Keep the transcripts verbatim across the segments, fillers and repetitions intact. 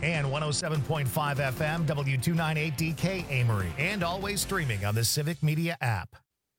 And one oh seven point five F M, W two ninety-eight D K Amory. And always streaming on the Civic Media app.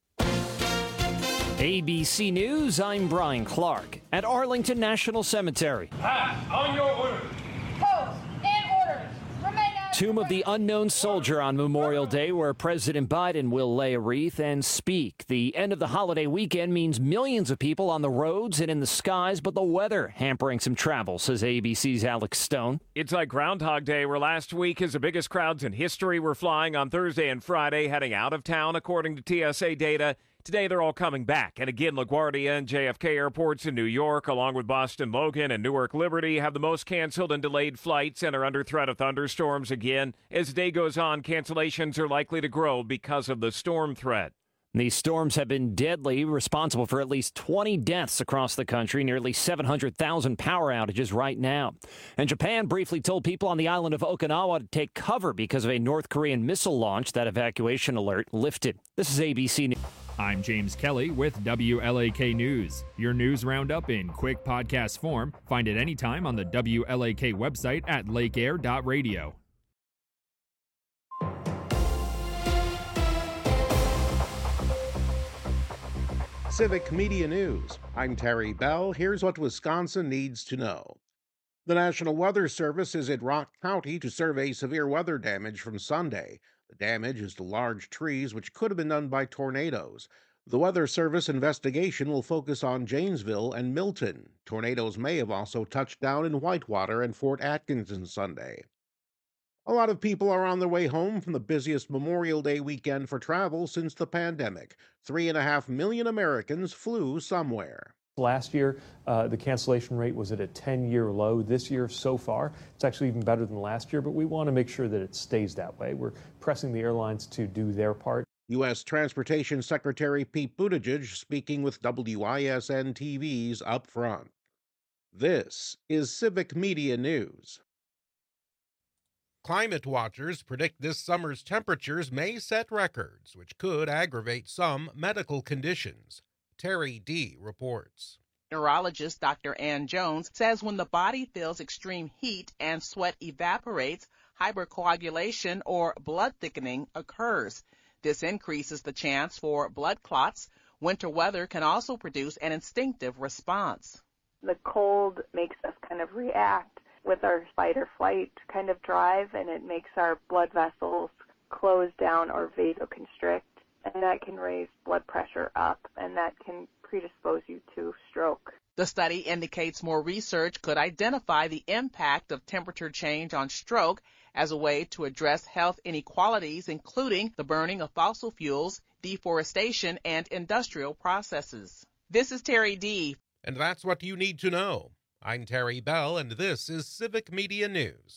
A B C News, I'm Brian Clark. At Arlington National Cemetery. Pass on your order. Post and orders. Remain as Tomb of the Unknown Soldier on Memorial Day, where President Biden will lay a wreath and speak. The end of the holiday weekend means millions of people on the roads and in the skies, but the weather hampering some travel, says A B C's Alex Stone. It's like Groundhog Day, where last week is the biggest crowds in history were flying on Thursday and Friday, heading out of town, according to T S A data. Today, they're all coming back. And again, LaGuardia and J F K airports in New York, along with Boston Logan and Newark Liberty, have the most canceled and delayed flights and are under threat of thunderstorms again. As the day goes on, cancellations are likely to grow because of the storm threat. These storms have been deadly, responsible for at least twenty deaths across the country, nearly seven hundred thousand power outages right now. And Japan briefly told people on the island of Okinawa to take cover because of a North Korean missile launch. That evacuation alert lifted. This is A B C News. I'm James Kelly with W L A K News. Your news roundup in quick podcast form. Find it anytime on the W L A K website at lake air dot radio. Civic Media News. I'm Terry Bell. Here's what Wisconsin needs to know. The National Weather Service is in Rock County to survey severe weather damage from Sunday. The damage is to large trees, which could have been done by tornadoes. The Weather Service investigation will focus on Janesville and Milton. Tornadoes may have also touched down in Whitewater and Fort Atkinson Sunday. A lot of people are on their way home from the busiest Memorial Day weekend for travel since the pandemic. Three and a half million Americans flew somewhere. Last year, uh, the cancellation rate was at a ten-year low. This year, so far, it's actually even better than last year, but we want to make sure that it stays that way. We're pressing the airlines to do their part. U S Transportation Secretary Pete Buttigieg speaking with W I S N T V's Up Front. This is Civic Media News. Climate watchers predict this summer's temperatures may set records, which could aggravate some medical conditions. Terry D. reports. Neurologist Doctor Ann Jones says when the body feels extreme heat and sweat evaporates, hypercoagulation or blood thickening occurs. This increases the chance for blood clots. Winter weather can also produce an instinctive response. The cold makes us kind of react with our fight or flight kind of drive, and it makes our blood vessels close down or vasoconstrict, and that can raise blood pressure up, and that can predispose you to stroke. The study indicates more research could identify the impact of temperature change on stroke as a way to address health inequalities, including the burning of fossil fuels, deforestation, and industrial processes. This is Terry D. And that's what you need to know. I'm Terry Bell, and this is Civic Media News.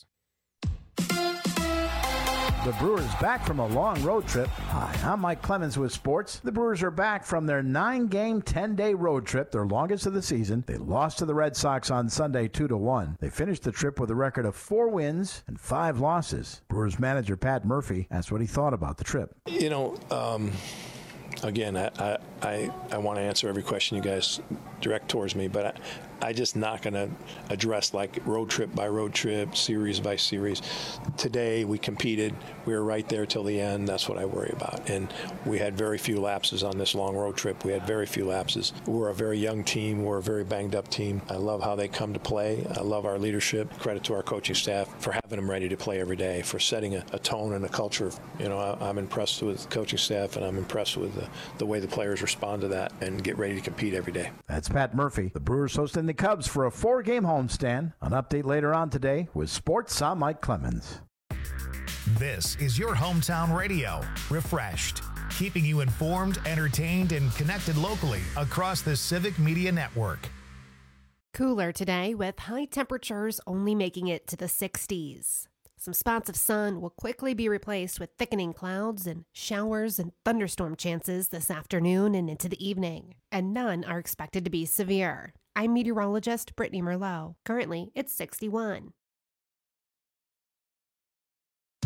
The Brewers back from a long road trip. Hi, I'm Mike Clemens with sports. The Brewers are back from their nine-game, ten-day road trip, their longest of the season. They lost to the Red Sox on Sunday two to one. They finished the trip with a record of four wins and five losses. Brewers manager Pat Murphy asked what he thought about the trip. You know, um, again, I, I, I, I want to answer every question you guys direct towards me, but I, I just not going to address like road trip by road trip, series by series. Today we competed. We were right there till the end. That's what I worry about. And we had very few lapses on this long road trip. We had very few lapses. We're a very young team. We're a very banged up team. I love how they come to play. I love our leadership. Credit to our coaching staff for having them ready to play every day, for setting a, a tone and a culture. You know, I, I'm impressed with the coaching staff, and I'm impressed with the, the way the players respond to that and get ready to compete every day. That's Pat Murphy. The Brewers hosting the Cubs for a four-game homestand. An update later on today with Sports. I'm Mike Clemens. This is your hometown radio, refreshed, keeping you informed, entertained, and connected locally across the Civic Media Network. Cooler today with high temperatures only making it to the sixties. Some spots of sun will quickly be replaced with thickening clouds and showers and thunderstorm chances this afternoon and into the evening, and none are expected to be severe. I'm meteorologist Brittany Merlot. Currently, it's sixty-one.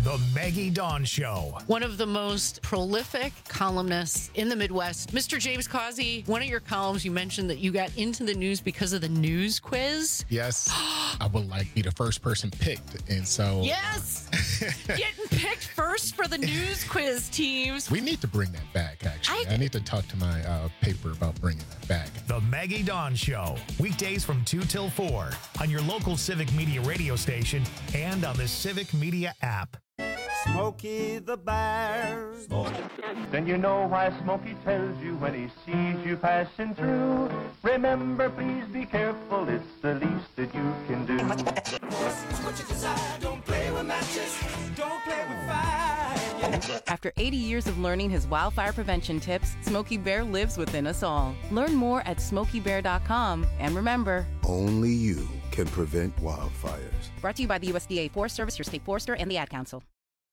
The Maggie Dawn Show. One of the most prolific columnists in the Midwest, Mister James Causey. One of your columns, you mentioned that you got into the news because of the news quiz. Yes, I would like be the first person picked, and so yes, getting picked first for the news quiz teams. We need to bring that back. Actually, I, I need to talk to my uh, paper about bringing that back. The Maggie Dawn Show, weekdays from two till four on your local Civic Media radio station and on the Civic Media app. Smokey the Bear. Then you know why Smokey tells you when he sees you passing through. Remember, please be careful, it's the least that you can do. What you desire, don't play with matches, don't play with fire. After eighty years of learning his wildfire prevention tips, Smokey Bear lives within us all. Learn more at smokey bear dot com, and remember, only you can prevent wildfires. Brought to you by the U S D A Forest Service, your state forester, and the Ad Council.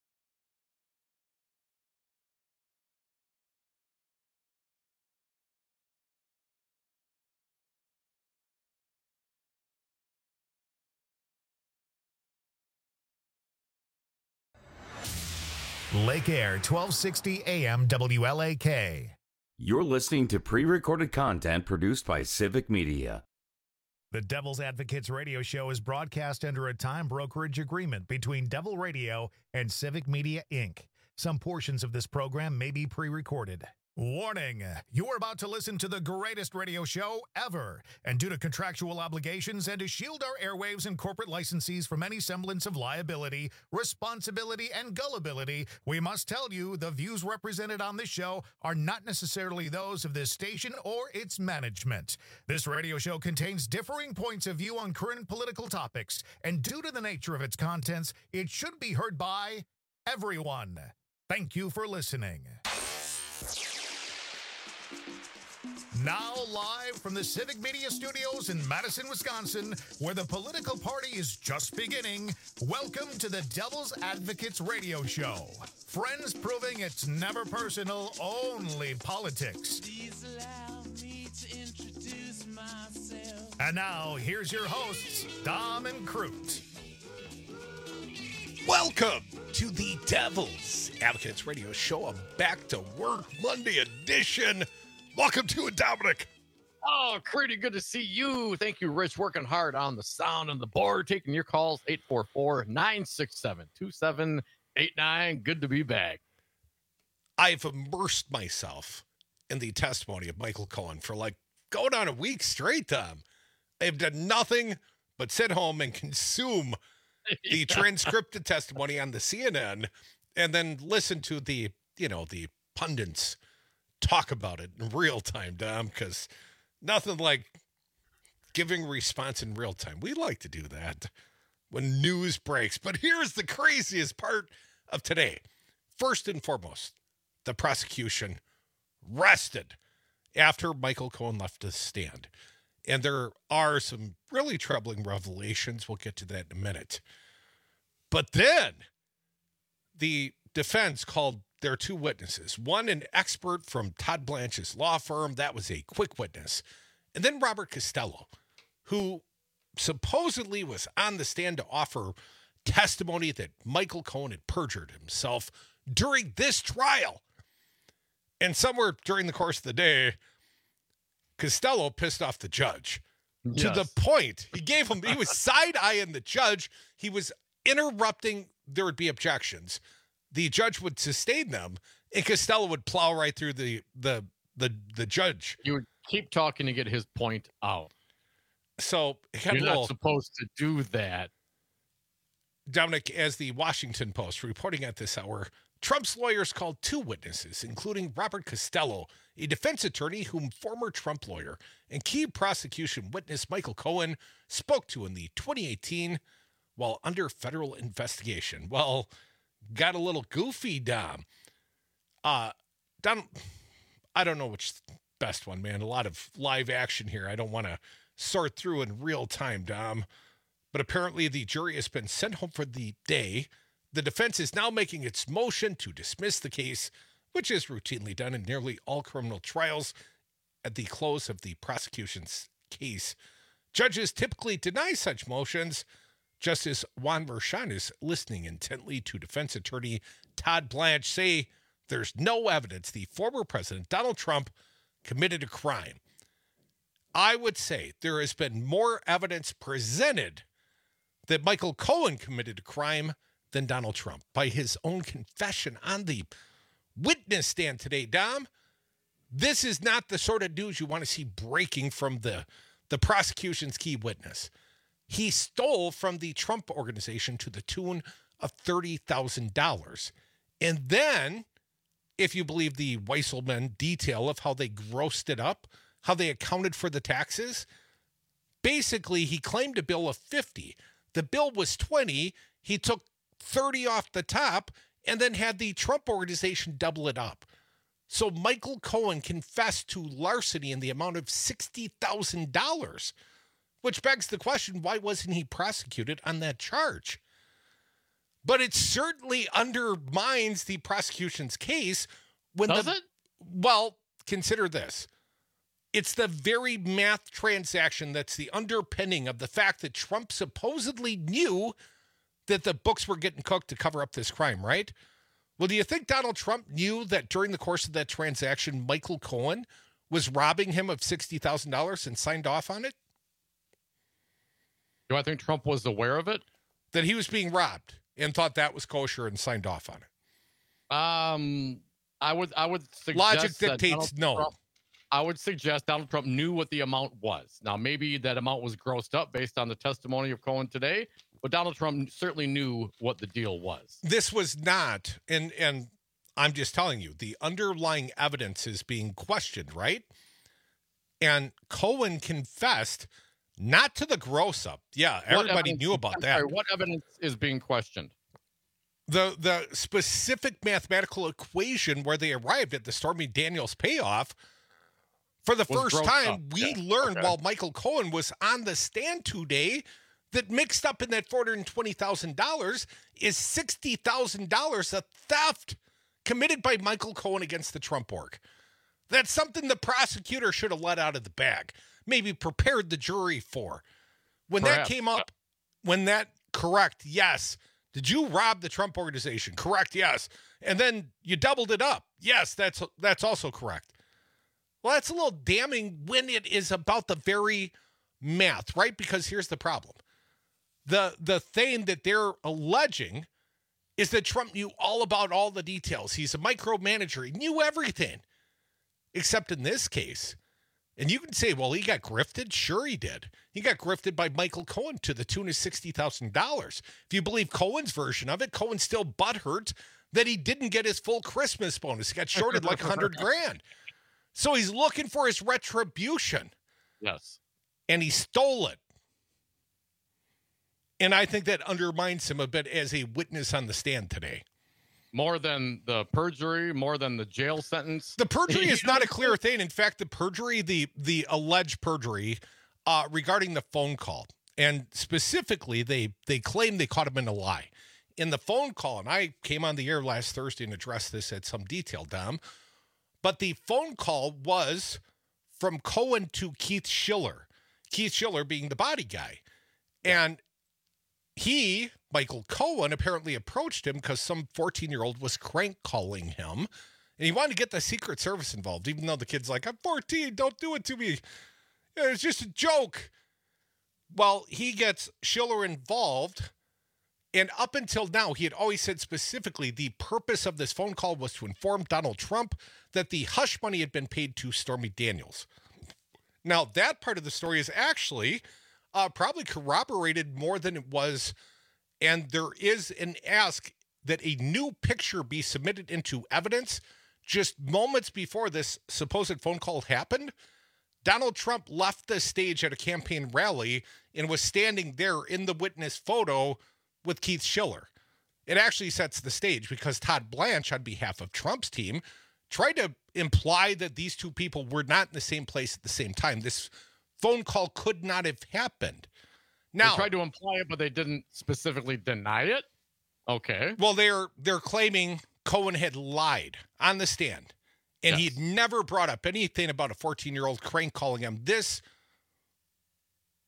Lake Air, twelve sixty A M W L A K. You're listening to pre-recorded content produced by Civic Media. The Devil's Advocates radio show is broadcast under a time brokerage agreement between Devil Radio and Civic Media, Incorporated. Some portions of this program may be pre-recorded. Warning, you're about to listen to the greatest radio show ever. And due to contractual obligations and to shield our airwaves and corporate licensees from any semblance of liability, responsibility, and gullibility, we must tell you the views represented on this show are not necessarily those of this station or its management. This radio show contains differing points of view on current political topics, and due to the nature of its contents, it should be heard by everyone. Thank you for listening. Now live from the Civic Media Studios in Madison, Wisconsin, where the political party is just beginning, welcome to the Devil's Advocates radio show. Friends proving it's never personal, only politics. Please allow me to introduce myself. And now, here's your hosts, Dom and Crute. Welcome to the Devil's Advocates radio show, a back to work Monday edition. Welcome to it, Dominic. Oh, Crute, good to see you. Thank you, Rich, working hard on the sound and the board, taking your calls, eight four four, nine six seven, two seven eight nine. Good to be back. I've immersed myself in the testimony of Michael Cohen for like going on a week straight, Tom. I've done nothing but sit home and consume the yeah. transcripted testimony on the C N N and then listen to the, you know, the pundits talk about it in real time, Dom, because nothing like giving response in real time. We like to do that when news breaks. But here's the craziest part of today. First and foremost, the prosecution rested after Michael Cohen left the stand. And there are some really troubling revelations. We'll get to that in a minute. But then the defense called their two witnesses. One, an expert from Todd Blanche's law firm. That was a quick witness. And then Robert Costello, who supposedly was on the stand to offer testimony that Michael Cohen had perjured himself during this trial. And somewhere during the course of the day, Costello pissed off the judge yes. to the point he gave him, he was side-eyeing the judge. He was interrupting. There would be objections. The judge would sustain them, and Costello would plow right through the the the, the judge. He would keep talking to get his point out. So you're not little, supposed to do that. Dominic, as the Washington Post reporting at this hour, Trump's lawyers called two witnesses, including Robert Costello, a defense attorney whom former Trump lawyer and key prosecution witness Michael Cohen spoke to in the twenty eighteen while under federal investigation. Well, got a little goofy, Dom. Uh, Dom, I don't know which best one, man. A lot of live action here. I don't want to sort through in real time, Dom. But apparently the jury has been sent home for the day. The defense is now making its motion to dismiss the case, which is routinely done in nearly all criminal trials at the close of the prosecution's case. Judges typically deny such motions, Justice Juan Merchan is listening intently to defense attorney Todd Blanche say there's no evidence the former president, Donald Trump, committed a crime. I would say there has been more evidence presented that Michael Cohen committed a crime than Donald Trump by his own confession on the witness stand today, Dom. This is not the sort of news you want to see breaking from the, the prosecution's key witness. He stole from the Trump organization to the tune of thirty thousand dollars. And then, if you believe the Weisselman detail of how they grossed it up, how they accounted for the taxes, basically he claimed a bill of fifty. The bill was twenty. He took thirty off the top and then had the Trump organization double it up. So Michael Cohen confessed to larceny in the amount of sixty thousand dollars, which begs the question, why wasn't he prosecuted on that charge? But it certainly undermines the prosecution's case when Does the, it? Well, consider this. It's the very math transaction that's the underpinning of the fact that Trump supposedly knew that the books were getting cooked to cover up this crime, right? Well, do you think Donald Trump knew that during the course of that transaction, Michael Cohen was robbing him of sixty thousand dollars and signed off on it? Do I think Trump was aware of it? That he was being robbed and thought that was kosher and signed off on it? Um, I would, I would suggest Logic that dictates Donald no. Trump, I would suggest Donald Trump knew what the amount was. Now, maybe that amount was grossed up based on the testimony of Cohen today, but Donald Trump certainly knew what the deal was. This was not, and and I'm just telling you, the underlying evidence is being questioned, right? And Cohen confessed not to the gross up. Yeah, everybody knew about I'm that. sorry, what evidence is being questioned? The the specific mathematical equation where they arrived at the Stormy Daniels payoff. For the Was first grossed time, up. we Yeah, learned okay. while Michael Cohen was on the stand today that mixed up in that four hundred twenty thousand dollars is sixty thousand dollars of theft committed by Michael Cohen against the Trump org. That's something the prosecutor should have let out of the bag, maybe prepared the jury for. When Perhaps, that came up, when that, correct, yes. Did you rob the Trump organization? Correct, yes. And then you doubled it up. Yes, that's that's also correct. Well, that's a little damning when it is about the very math, right? Because here's the problem. The the thing that they're alleging is that Trump knew all about all the details. He's a micromanager. He knew everything. Except in this case. And you can say, well, he got grifted. Sure he did. He got grifted by Michael Cohen to the tune of sixty thousand dollars. If you believe Cohen's version of it, Cohen's still butthurt that he didn't get his full Christmas bonus. He got shorted like a hundred grand. So he's looking for his retribution. Yes. And he stole it. And I think that undermines him a bit as a witness on the stand today. More than the perjury, more than the jail sentence. The perjury is not a clear thing. In fact, the perjury, the the alleged perjury uh, regarding the phone call, and specifically, they they claim they caught him in a lie. In the phone call, and I came on the air last Thursday and addressed this at some detail, Dom, but the phone call was from Cohen to Keith Schiller, Keith Schiller being the body guy. And he, Michael Cohen, apparently approached him because some fourteen-year-old was crank calling him. And he wanted to get the Secret Service involved, even though the kid's like, I'm fourteen, don't do it to me. It's just a joke. Well, he gets Schiller involved. And up until now, he had always said specifically the purpose of this phone call was to inform Donald Trump that the hush money had been paid to Stormy Daniels. Now, that part of the story is actually uh, probably corroborated more than it was. And there is an ask that a new picture be submitted into evidence. Just moments before this supposed phone call happened, Donald Trump left the stage at a campaign rally and was standing there in the witness photo with Keith Schiller. It actually sets the stage because Todd Blanche, on behalf of Trump's team, tried to imply that these two people were not in the same place at the same time. This phone call could not have happened. Now, they tried to imply it, but they didn't specifically deny it. Okay. Well, they're they're claiming Cohen had lied on the stand, and Yes. he'd never brought up anything about a fourteen-year-old crank calling him. This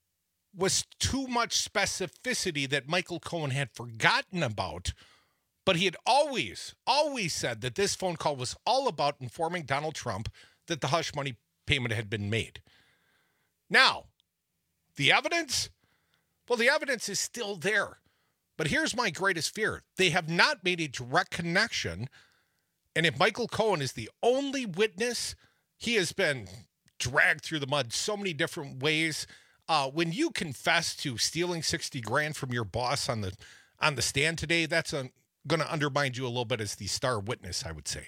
was too much specificity that Michael Cohen had forgotten about. But he had always, always said that this phone call was all about informing Donald Trump that the hush money payment had been made. Now, the evidence? Well, the evidence is still there. But here's my greatest fear. They have not made a direct connection. And if Michael Cohen is the only witness, he has been dragged through the mud so many different ways. Uh, when you confess to stealing sixty grand from your boss on the on the stand today, that's going to undermine you a little bit as the star witness, I would say.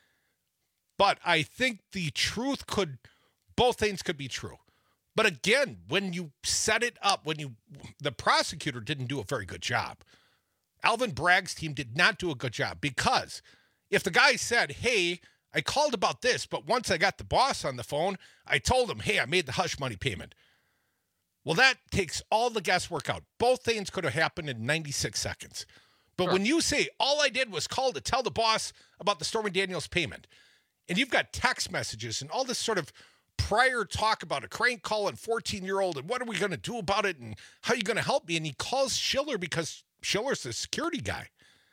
But I think the truth could, both things could be true. But again, when you set it up, when you, the prosecutor didn't do a very good job. Alvin Bragg's team did not do a good job, because if the guy said, hey, I called about this, but once I got the boss on the phone, I told him, hey, I made the hush money payment. Well, that takes all the guesswork out. Both things could have happened in ninety-six seconds. But sure. When you say, all I did was call to tell the boss about the Stormy Daniels payment, and you've got text messages and all this sort of prior talk about a crank call and fourteen-year-old and what are we going to do about it and how are you going to help me? And he calls Schiller because Schiller's the security guy.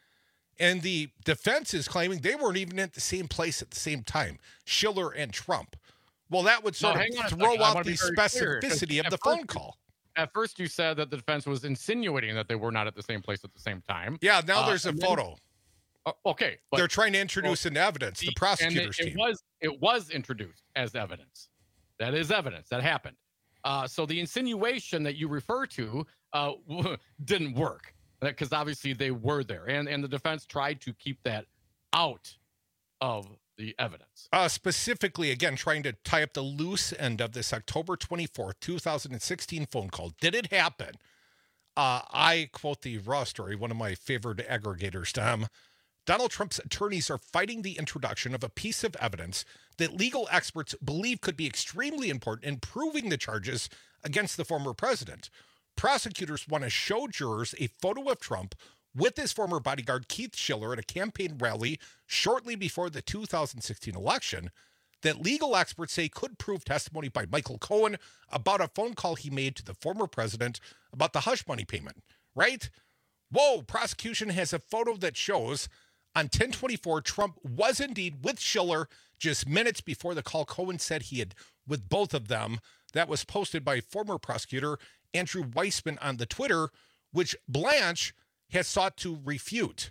And the defense is claiming they weren't even at the same place at the same time, Schiller and Trump. Well, that would sort no, of throw out the specificity clear, of the first, phone call. At first, you said that the defense was insinuating that they were not at the same place at the same time. Yeah, now uh, there's a photo. Then, uh, okay. But, They're trying to introduce well, into evidence, the prosecutor's and it, team. It was, it was introduced as evidence. That is evidence. That happened. Uh, so the insinuation that you refer to uh, didn't work, because obviously they were there. And, and the defense tried to keep that out of the evidence. Uh, specifically, again, trying to tie up the loose end of this October twenty-fourth, twenty sixteen phone call. Did it happen? Uh, I quote the Raw story, one of my favorite aggregators, Tom. Donald Trump's attorneys are fighting the introduction of a piece of evidence that legal experts believe could be extremely important in proving the charges against the former president. Prosecutors want to show jurors a photo of Trump with his former bodyguard Keith Schiller at a campaign rally shortly before the two thousand sixteen election that legal experts say could prove testimony by Michael Cohen about a phone call he made to the former president about the hush money payment, right? Whoa, prosecution has a photo that shows on ten twenty-four, Trump was indeed with Schiller just minutes before the call Cohen said he had with both of them. That was posted by former prosecutor Andrew Weissman on the Twitter, which Blanche has sought to refute.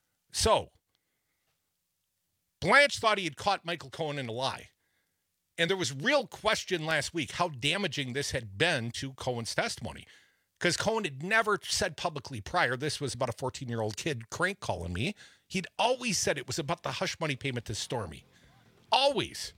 So, Blanche thought he had caught Michael Cohen in a lie. And there was real question last week how damaging this had been to Cohen's testimony. Because Cohen had never said publicly prior, this was about a fourteen-year-old kid crank calling me. He'd always said it was about the hush money payment to Stormy. Always.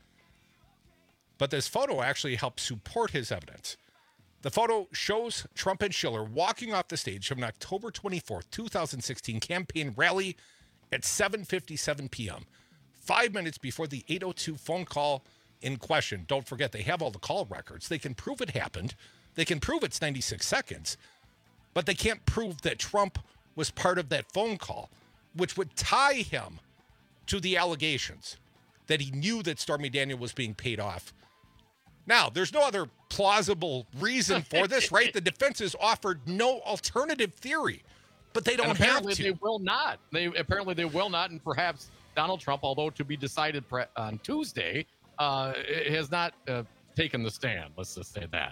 But this photo actually helps support his evidence. The photo shows Trump and Schiller walking off the stage from an October twenty-fourth, twenty sixteen campaign rally at seven fifty-seven p.m., five minutes before the eight oh two phone call in question. Don't forget, they have all the call records. They can prove it happened. They can prove it's ninety-six seconds, but they can't prove that Trump was part of that phone call, which would tie him to the allegations that he knew that Stormy Daniels was being paid off. Now, there's no other plausible reason for this, right? The defense has offered no alternative theory, but they don't and have apparently to. They will not. They apparently they will not, and perhaps Donald Trump, although to be decided pre- on Tuesday, uh, has not uh, taken the stand. Let's just say that.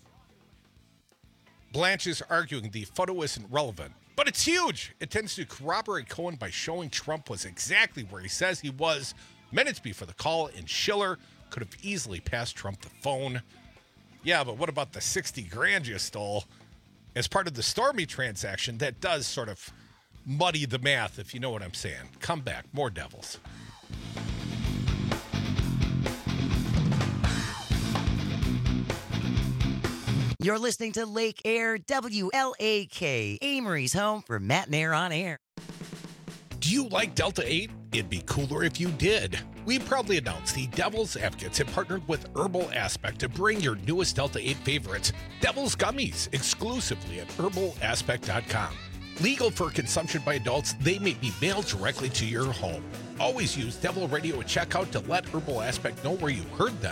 Blanche is arguing the photo isn't relevant, but it's huge. It tends to corroborate Cohen by showing Trump was exactly where he says he was minutes before the call, and Schiller could have easily passed Trump the phone. Yeah, but what about the sixty grand you stole as part of the Stormy transaction? That does sort of muddy the math, if you know what I'm saying. Come back. More Devils. You're listening to Lake Air, W L A K, Amory's home for Matt and Air on Air. Do you like Delta eight? It'd be cooler if you did. We proudly announced the Devil's Advocates have partnered with Herbal Aspect to bring your newest Delta eight favorites, Devil's Gummies, exclusively at herbal aspect dot com. Legal for consumption by adults, they may be mailed directly to your home. Always use Devil Radio at checkout to let Herbal Aspect know where you heard them.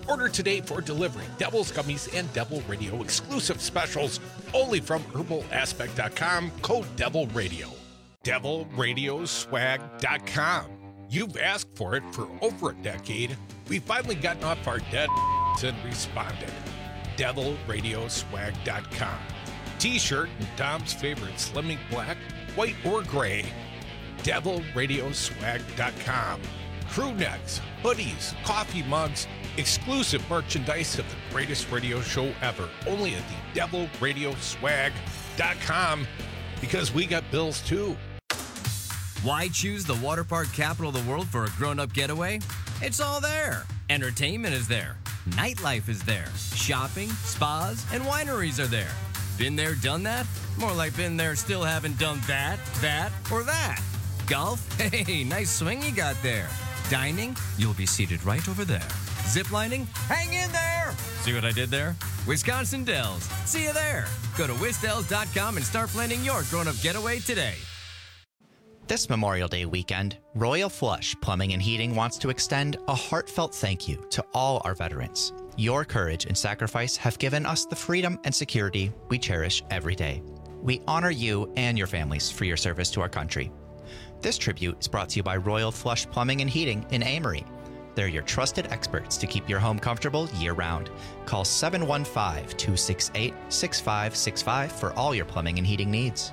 Order today for delivery. Devil's Gummies and Devil Radio exclusive specials only from herbal aspect dot com. Code Devil Radio. devil radio swag dot com. You've asked for it for over a decade. We've finally gotten off our dead and responded. devil radio swag dot com. T-shirt in Dom's favorite slimming black, white, or gray. devil radio swag dot com. Crew necks, hoodies, coffee mugs, exclusive merchandise of the greatest radio show ever. Only at the devil radio swag dot com, because we got bills too. Why choose the water park capital of the world for a grown-up getaway? It's all there. Entertainment is there. Nightlife is there. Shopping, spas, and wineries are there. Been there, done that? More like been there, still haven't done that, that, or that. Golf? Hey, nice swing you got there. Dining? You'll be seated right over there. Ziplining? Hang in there! See what I did there? Wisconsin Dells. See you there. Go to wisdells dot com and start planning your grown-up getaway today. This Memorial Day weekend, Royal Flush Plumbing and Heating wants to extend a heartfelt thank you to all our veterans. Your courage and sacrifice have given us the freedom and security we cherish every day. We honor you and your families for your service to our country. This tribute is brought to you by Royal Flush Plumbing and Heating in Amory. They're your trusted experts to keep your home comfortable year-round. Call seven one five, two six eight, six five six five for all your plumbing and heating needs.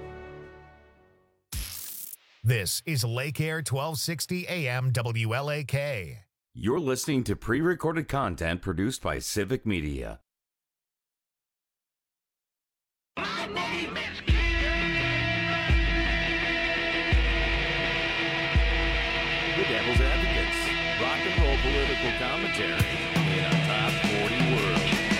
This is Lake Air twelve sixty A M W L A K. You're listening to pre-recorded content produced by Civic Media. My name is The Devil's Advocates. Rock and roll political commentary in a top forty world.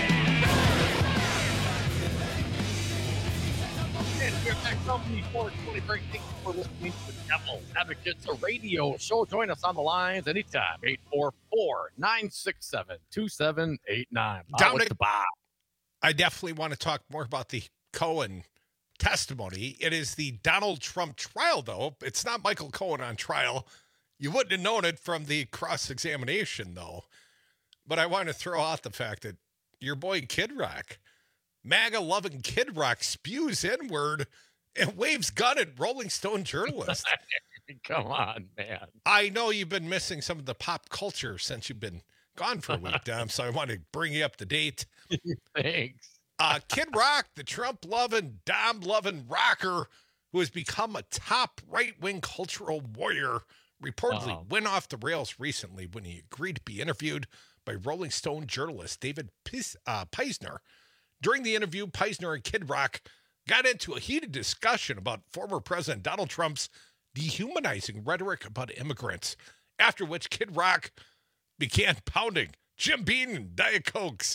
And we're back from the four twenty-three. Thank you for listening to the Devil's Advocates, a radio show. Join us on the lines anytime. eight four four, nine six seven, two seven eight nine. Dominic, I definitely want to talk more about the Cohen testimony. It is the Donald Trump trial, though. It's not Michael Cohen on trial. You wouldn't have known it from the cross-examination, though. But I want to throw out the fact that your boy Kid Rock, MAGA-loving Kid Rock, spews N-word and waves gun at Rolling Stone journalist. Come on, man. I know you've been missing some of the pop culture since you've been gone for a week, Dom, so I want to bring you up to date. Thanks. Uh, Kid Rock, the Trump-loving, Dom-loving rocker who has become a top right-wing cultural warrior, reportedly wow. went off the rails recently when he agreed to be interviewed by Rolling Stone journalist David Pis- uh, Peisner. During the interview, Peisner and Kid Rock got into a heated discussion about former President Donald Trump's dehumanizing rhetoric about immigrants, after which Kid Rock began pounding Jim Beam and Diet Cokes.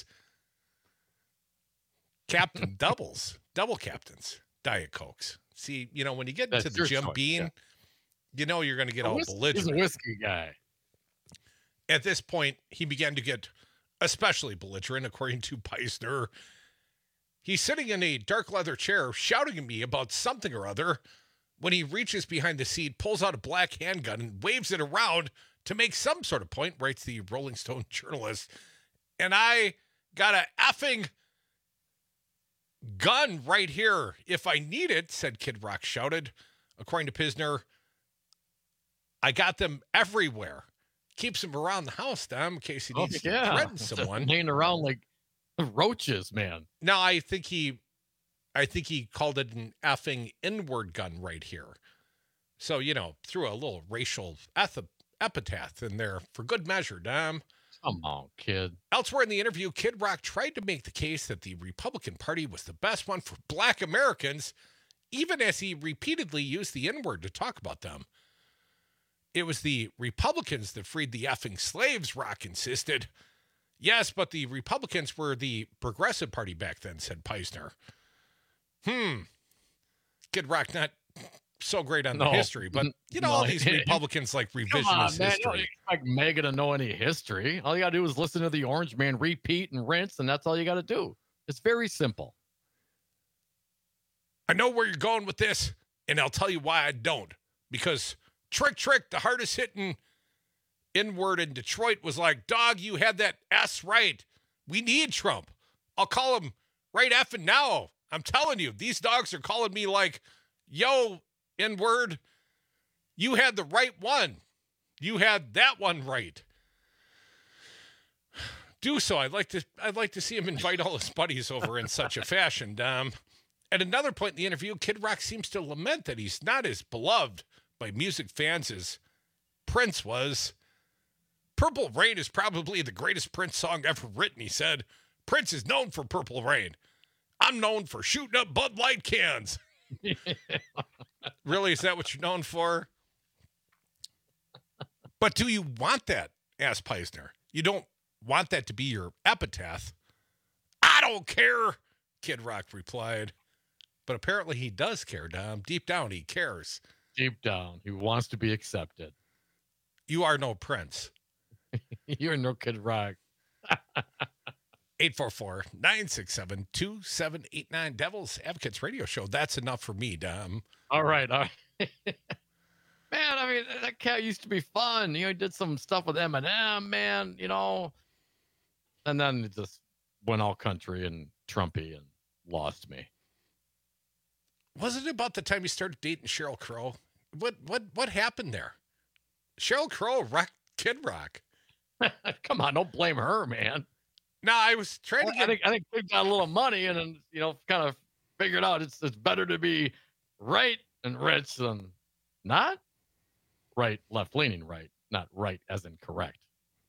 Captain doubles, double captains, Diet Cokes. See, you know, when you get That's into the Jim choice, Beam, yeah. you know you're going to get A all whis- belligerent. He's a whiskey guy. At this point, he began to get especially belligerent, according to Peisner. He's sitting in a dark leather chair shouting at me about something or other when he reaches behind the seat, pulls out a black handgun, and waves it around to make some sort of point, writes the Rolling Stone journalist. And I got a effing gun right here if I need it, said Kid Rock shouted. According to Peisner, I got them everywhere. Keeps them around the house, Dom, in case he Oh, needs yeah. to threaten someone. Laying around like roaches, man. No, I think he, I think he called it an effing N-word gun right here. So, you know, threw a little racial eth- epithet in there for good measure, Dom. Come on, kid. Elsewhere in the interview, Kid Rock tried to make the case that the Republican Party was the best one for black Americans, even as he repeatedly used the N-word to talk about them. It was the Republicans that freed the effing slaves, Rock insisted. Yes, but the Republicans were the Progressive Party back then, said Peisner. Hmm. Kid Rock not so great on No. the history, but you know, No, all these it- Republicans like Come revisionist on, man. You don't history. expect Mega to know any history. All you got to do is listen to the Orange Man repeat and rinse, and that's all you got to do. It's very simple. I know where you're going with this, and I'll tell you why I don't. Because Trick Trick, the hardest hitting N-word in Detroit was like, dog, you had that S right. We need Trump. I'll call him right effing now. I'm telling you, these dogs are calling me like, yo, N-word, you had the right one. You had that one right. Do so. I'd like to I'd like to see him invite all his buddies over in such a fashion. Um, at another point in the interview, Kid Rock seems to lament that he's not as beloved by music fans as Prince was. Purple Rain is probably the greatest Prince song ever written, he said. Prince is known for Purple Rain. I'm known for shooting up Bud Light cans. Really, is that what you're known for? But do you want that, asked Peisner? You don't want that to be your epitaph. I don't care, Kid Rock replied. But apparently he does care, Dom. Deep down, he cares. Deep down, he wants to be accepted. You are no Prince. You're no Kid Rock. eight four four, nine six seven, two seven eight nine Devil's Advocates Radio Show. That's enough for me, Dom. All right. All right. Man, I mean, that cat used to be fun. You know, he did some stuff with Eminem, man, you know. And then it just went all country and Trumpy and lost me. Wasn't it about the time you started dating Sheryl Crow? What what what happened there? Sheryl Crow wrecked Kid Rock. Come on, don't blame her, man. No, I was trying well, to get... I think, I think Kid got a little money and, then, you know, kind of figured out it's it's better to be right and rich than not right, left-leaning right, not right as in correct.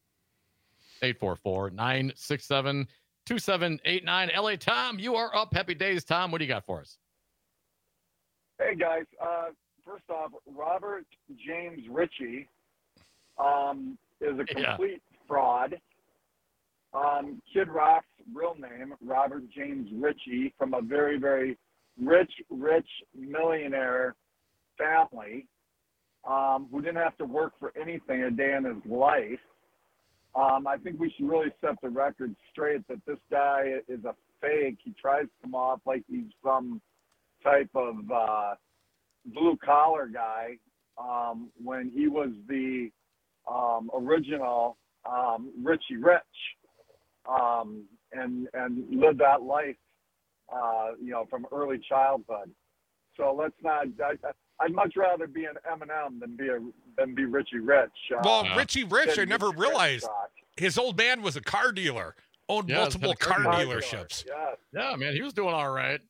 eight four four, nine six seven, two seven eight nine L A Tom, you are up. Happy days, Tom. What do you got for us? Hey, guys. Uh, first off, Robert James Ritchie um, is a complete yeah. fraud. Um, Kid Rock's real name, Robert James Ritchie, from a very, very rich, rich millionaire family um, who didn't have to work for anything a day in his life. Um, I think we should really set the record straight that this guy is a fake. He tries to come off like he's some type of uh, blue-collar guy um, when he was the um, original um, Richie Rich um, and, and lived that life, uh, you know, from early childhood. So let's not I, – I'd much rather be an Eminem than be a than be Richie Rich. Uh, well, Richie Rich, I never Richie realized Rich his old man was a car dealer, owned Yeah, multiple car car dealerships. dealer, yes. Yeah, man, he was doing all right.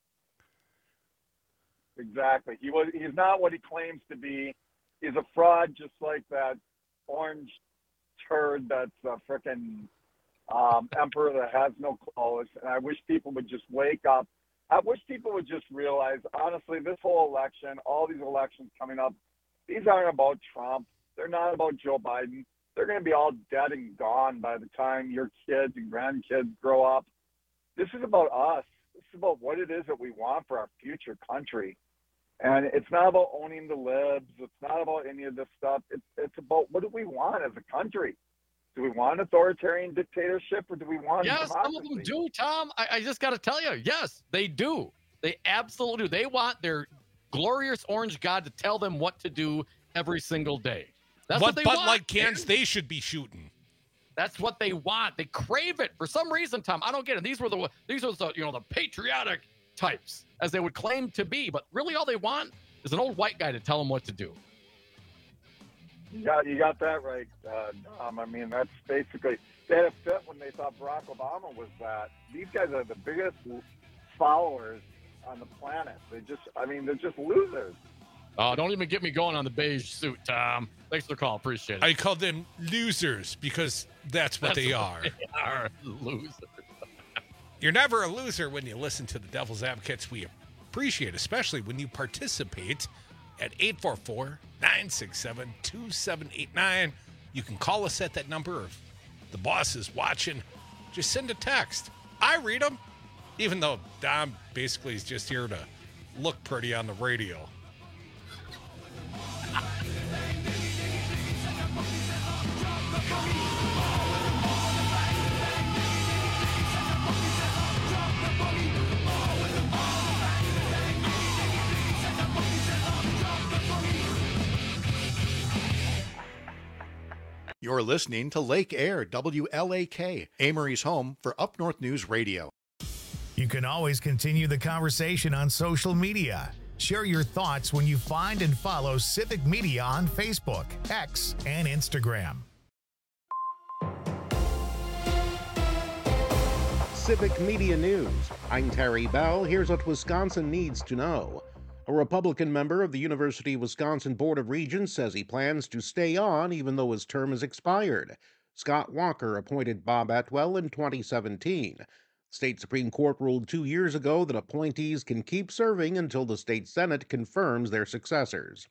Exactly. He was. He's not what he claims to be. He's a fraud, just like that orange turd that's a frickin' um, emperor that has no clothes. And I wish people would just wake up. I wish people would just realize, honestly, this whole election, all these elections coming up, these aren't about Trump. They're not about Joe Biden. They're going to be all dead and gone by the time your kids and grandkids grow up. This is about us. This is about what it is that we want for our future country. And it's not about owning the libs. It's not about any of this stuff. It's, it's about what do we want as a country? Do we want authoritarian dictatorship or do we want Yes, democracy? some of them do, Tom. I, I just got to tell you, yes, they do. They absolutely do. They want their glorious orange god to tell them what to do every single day. That's what, what they Bud want. Light cans they should be shooting. That's what they want. They crave it for some reason, Tom. I don't get it. These were the these were the you know the patriotic types, as they would claim to be, but really all they want is an old white guy to tell them what to do. You got, you got that right, uh, Dom. I mean, that's basically, they had a fit when they thought Barack Obama was that. These guys are the biggest followers on the planet. They just, I mean, they're just losers. Oh, don't even get me going on the beige suit, Tom. Thanks for the call. Appreciate it. I call them losers because that's what That's they what are. They are losers. You're never a loser when you listen to the Devil's Advocates. We appreciate, especially when you participate at eight four four, nine six seven, two seven eight nine. You can call us at that number. If the boss is watching, just send a text. I read them, even though Dom basically is just here to look pretty on the radio. You're listening to Lake Air, W L A K, Amory's home for Up North News Radio. You can always continue the conversation on social media. Share your thoughts when you find and follow Civic Media on Facebook, X, and Instagram. Civic Media News. I'm Terry Bell. Here's what Wisconsin needs to know. A Republican member of the University of Wisconsin Board of Regents says he plans to stay on even though his term is expired. Scott Walker appointed Bob Atwell in twenty seventeen. State Supreme Court ruled two years ago that appointees can keep serving until the state Senate confirms their successors.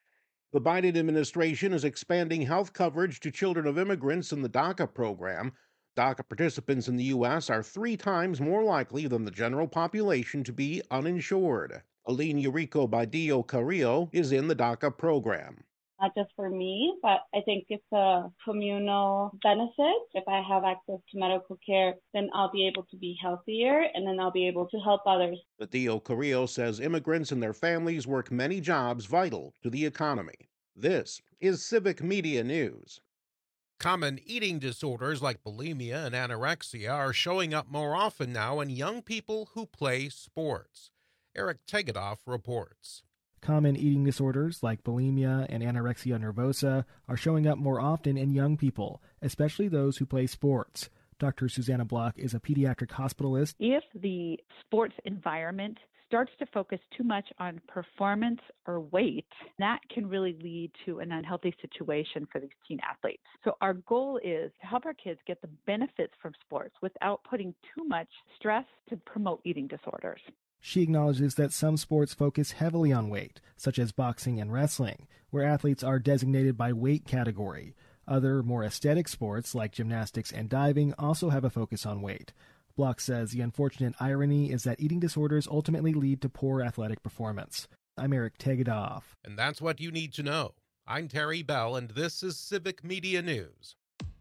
The Biden administration is expanding health coverage to children of immigrants in the DACA program. DACA participants in the U S are three times more likely than the general population to be uninsured. Aline Eurico Badillo Carrillo is in the DACA program. Not just for me, but I think it's a communal benefit. If I have access to medical care, then I'll be able to be healthier, and then I'll be able to help others. Badillo Carrillo says immigrants and their families work many jobs vital to the economy. This is Civic Media News. Common eating disorders like bulimia and anorexia are showing up more often now in young people who play sports. Eric Tegedoff reports. Common eating disorders like bulimia and anorexia nervosa are showing up more often in young people, especially those who play sports. Doctor Susanna Block is a pediatric hospitalist. If the sports environment starts to focus too much on performance or weight, that can really lead to an unhealthy situation for these teen athletes. So our goal is to help our kids get the benefits from sports without putting too much stress to promote eating disorders. She acknowledges that some sports focus heavily on weight, such as boxing and wrestling, where athletes are designated by weight category. Other, more aesthetic sports, like gymnastics and diving, also have a focus on weight. Block says the unfortunate irony is that eating disorders ultimately lead to poor athletic performance. I'm Eric Tegedoff. And that's what you need to know. I'm Terry Bell, and this is Civic Media News.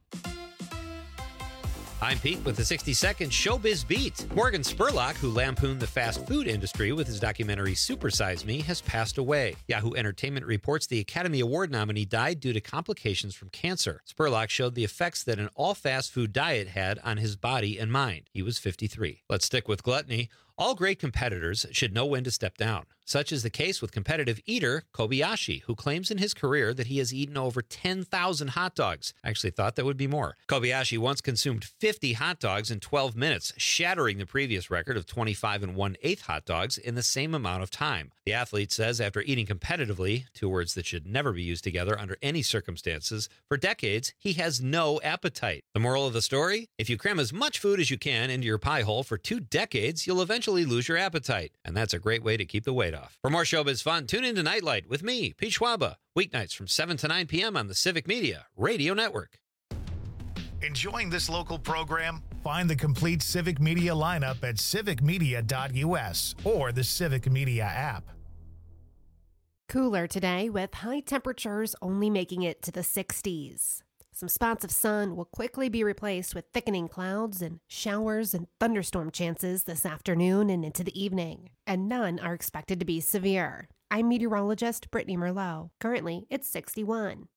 I'm Pete with the sixty second Showbiz Beat. Morgan Spurlock, who lampooned the fast food industry with his documentary Super Size Me, has passed away. Yahoo Entertainment reports the Academy Award nominee died due to complications from cancer. Spurlock showed the effects that an all-fast food diet had on his body and mind. He was fifty-three. Let's stick with gluttony. All great competitors should know when to step down. Such is the case with competitive eater Kobayashi, who claims in his career that he has eaten over ten thousand hot dogs. I actually thought that would be more. Kobayashi once consumed fifty hot dogs in twelve minutes, shattering the previous record of twenty-five and one-eighth hot dogs in the same amount of time. The athlete says after eating competitively, two words that should never be used together under any circumstances, for decades, he has no appetite. The moral of the story? If you cram as much food as you can into your pie hole for two decades, you'll eventually lose your appetite. And that's a great way to keep the weight off. For more showbiz fun, tune into Nightlight with me, Pete Schwaba, weeknights from seven to nine p.m. on the Civic Media Radio Network. Enjoying this local program? Find the complete Civic Media lineup at civic media dot u s or the Civic Media app. Cooler today with high temperatures only making it to the sixties. Some spots of sun will quickly be replaced with thickening clouds and showers and thunderstorm chances this afternoon and into the evening, and none are expected to be severe. I'm meteorologist Brittany Merlot. Currently, it's sixty-one.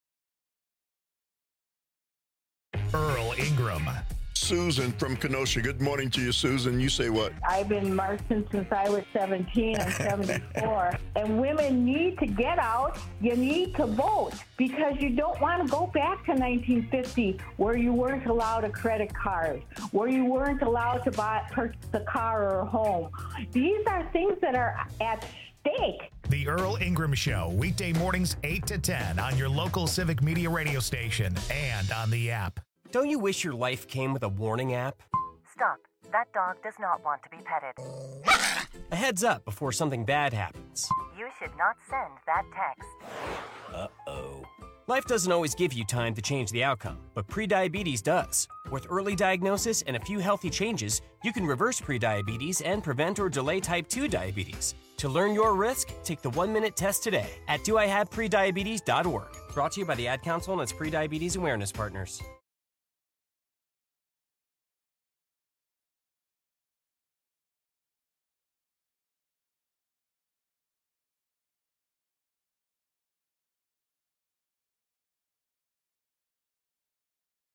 Earl Ingram. Susan from Kenosha. Good morning to you, Susan. You say what? I've been marching since I was seventeen. I'm seventy-four. And women need to get out. You need to vote because you don't want to go back to nineteen fifty where you weren't allowed a credit card, where you weren't allowed to buy purchase a car or a home. These are things that are at stake. The Earl Ingram Show, weekday mornings eight to ten on your local Civic Media radio station and on the app. Don't you wish your life came with a warning app? Stop. That dog does not want to be petted. A heads up before something bad happens. You should not send that text. Uh-oh. Life doesn't always give you time to change the outcome, but prediabetes does. With early diagnosis and a few healthy changes, you can reverse prediabetes and prevent or delay type two diabetes. To learn your risk, take the one-minute test today at do I have prediabetes dot org. Brought to you by the Ad Council and its prediabetes awareness partners.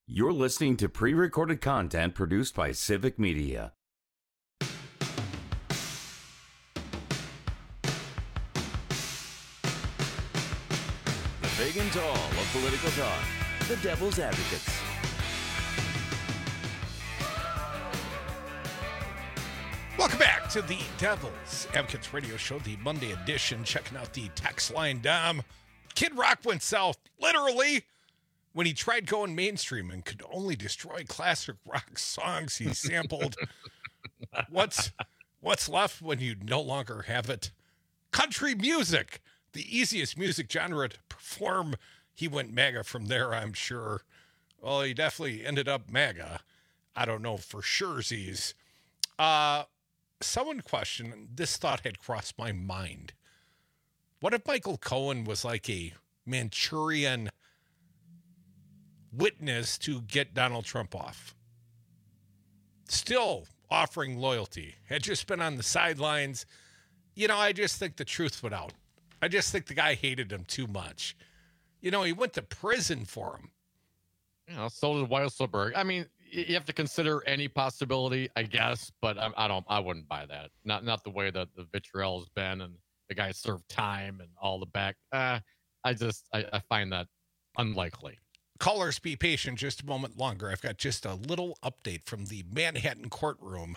You're listening to pre-recorded content produced by Civic Media. The big and tall of political talk, the Devil's Advocates. Welcome back to the Devil's Advocates Radio Show, the Monday edition. Checking out the text line, Dom. Kid Rock went south, literally, when he tried going mainstream and could only destroy classic rock songs he sampled. what's what's left when you no longer have it? Country music, the easiest music genre to perform. He went MAGA from there, I'm sure. Well, he definitely ended up MAGA. I don't know for sure, Z's. Uh, someone questioned, this thought had crossed my mind. What if Michael Cohen was like a Manchurian witness to get Donald Trump off? Still offering loyalty. Had just been on the sidelines. You know, I just think the truth went out. I just think the guy hated him too much. You know, he went to prison for him. You know, so did Weisselberg. I mean, you have to consider any possibility, I guess, but I, I don't. I wouldn't buy that. Not not the way that the vitriol has been, and the guy served time and all the back. Uh, I just I, I find that unlikely. Callers, be patient just a moment longer. I've got just a little update from the Manhattan courtroom.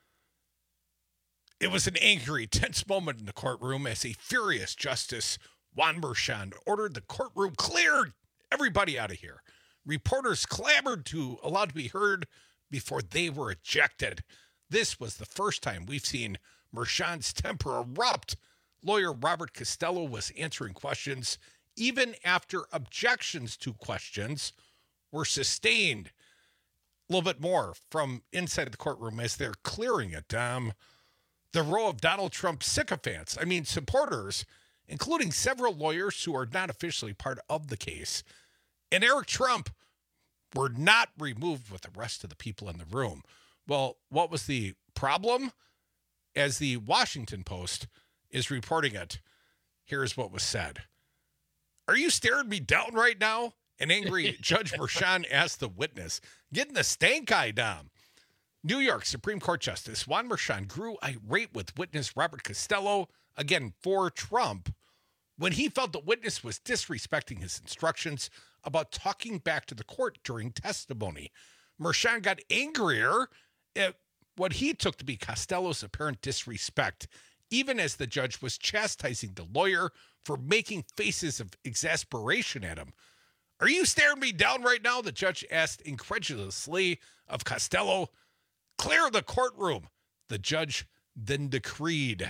It was an angry, tense moment in the courtroom as a furious Justice Juan Merchan ordered the courtroom cleared. Everybody out of here. Reporters clamored to allow to be heard before they were ejected. This was the first time we've seen Merchan's temper erupt. Lawyer Robert Costello was answering questions even after objections to questions were sustained. A little bit more from inside the courtroom as they're clearing it. Um, the row of Donald Trump sycophants, I mean supporters, including several lawyers who are not officially part of the case, and Eric Trump were not removed with the rest of the people in the room. Well, what was the problem? As the Washington Post is reporting it, here's what was said. Are you staring me down right now? An angry Judge Merchan asked the witness, getting the stank eye down. New York Supreme Court Justice Juan Merchan grew irate with witness Robert Costello, again for Trump, when he felt the witness was disrespecting his instructions about talking back to the court during testimony. Merchan got angrier at what he took to be Costello's apparent disrespect, even as the judge was chastising the lawyer for making faces of exasperation at him. Are you staring me down right now? The judge asked incredulously of Costello. Clear the courtroom. The judge then decreed.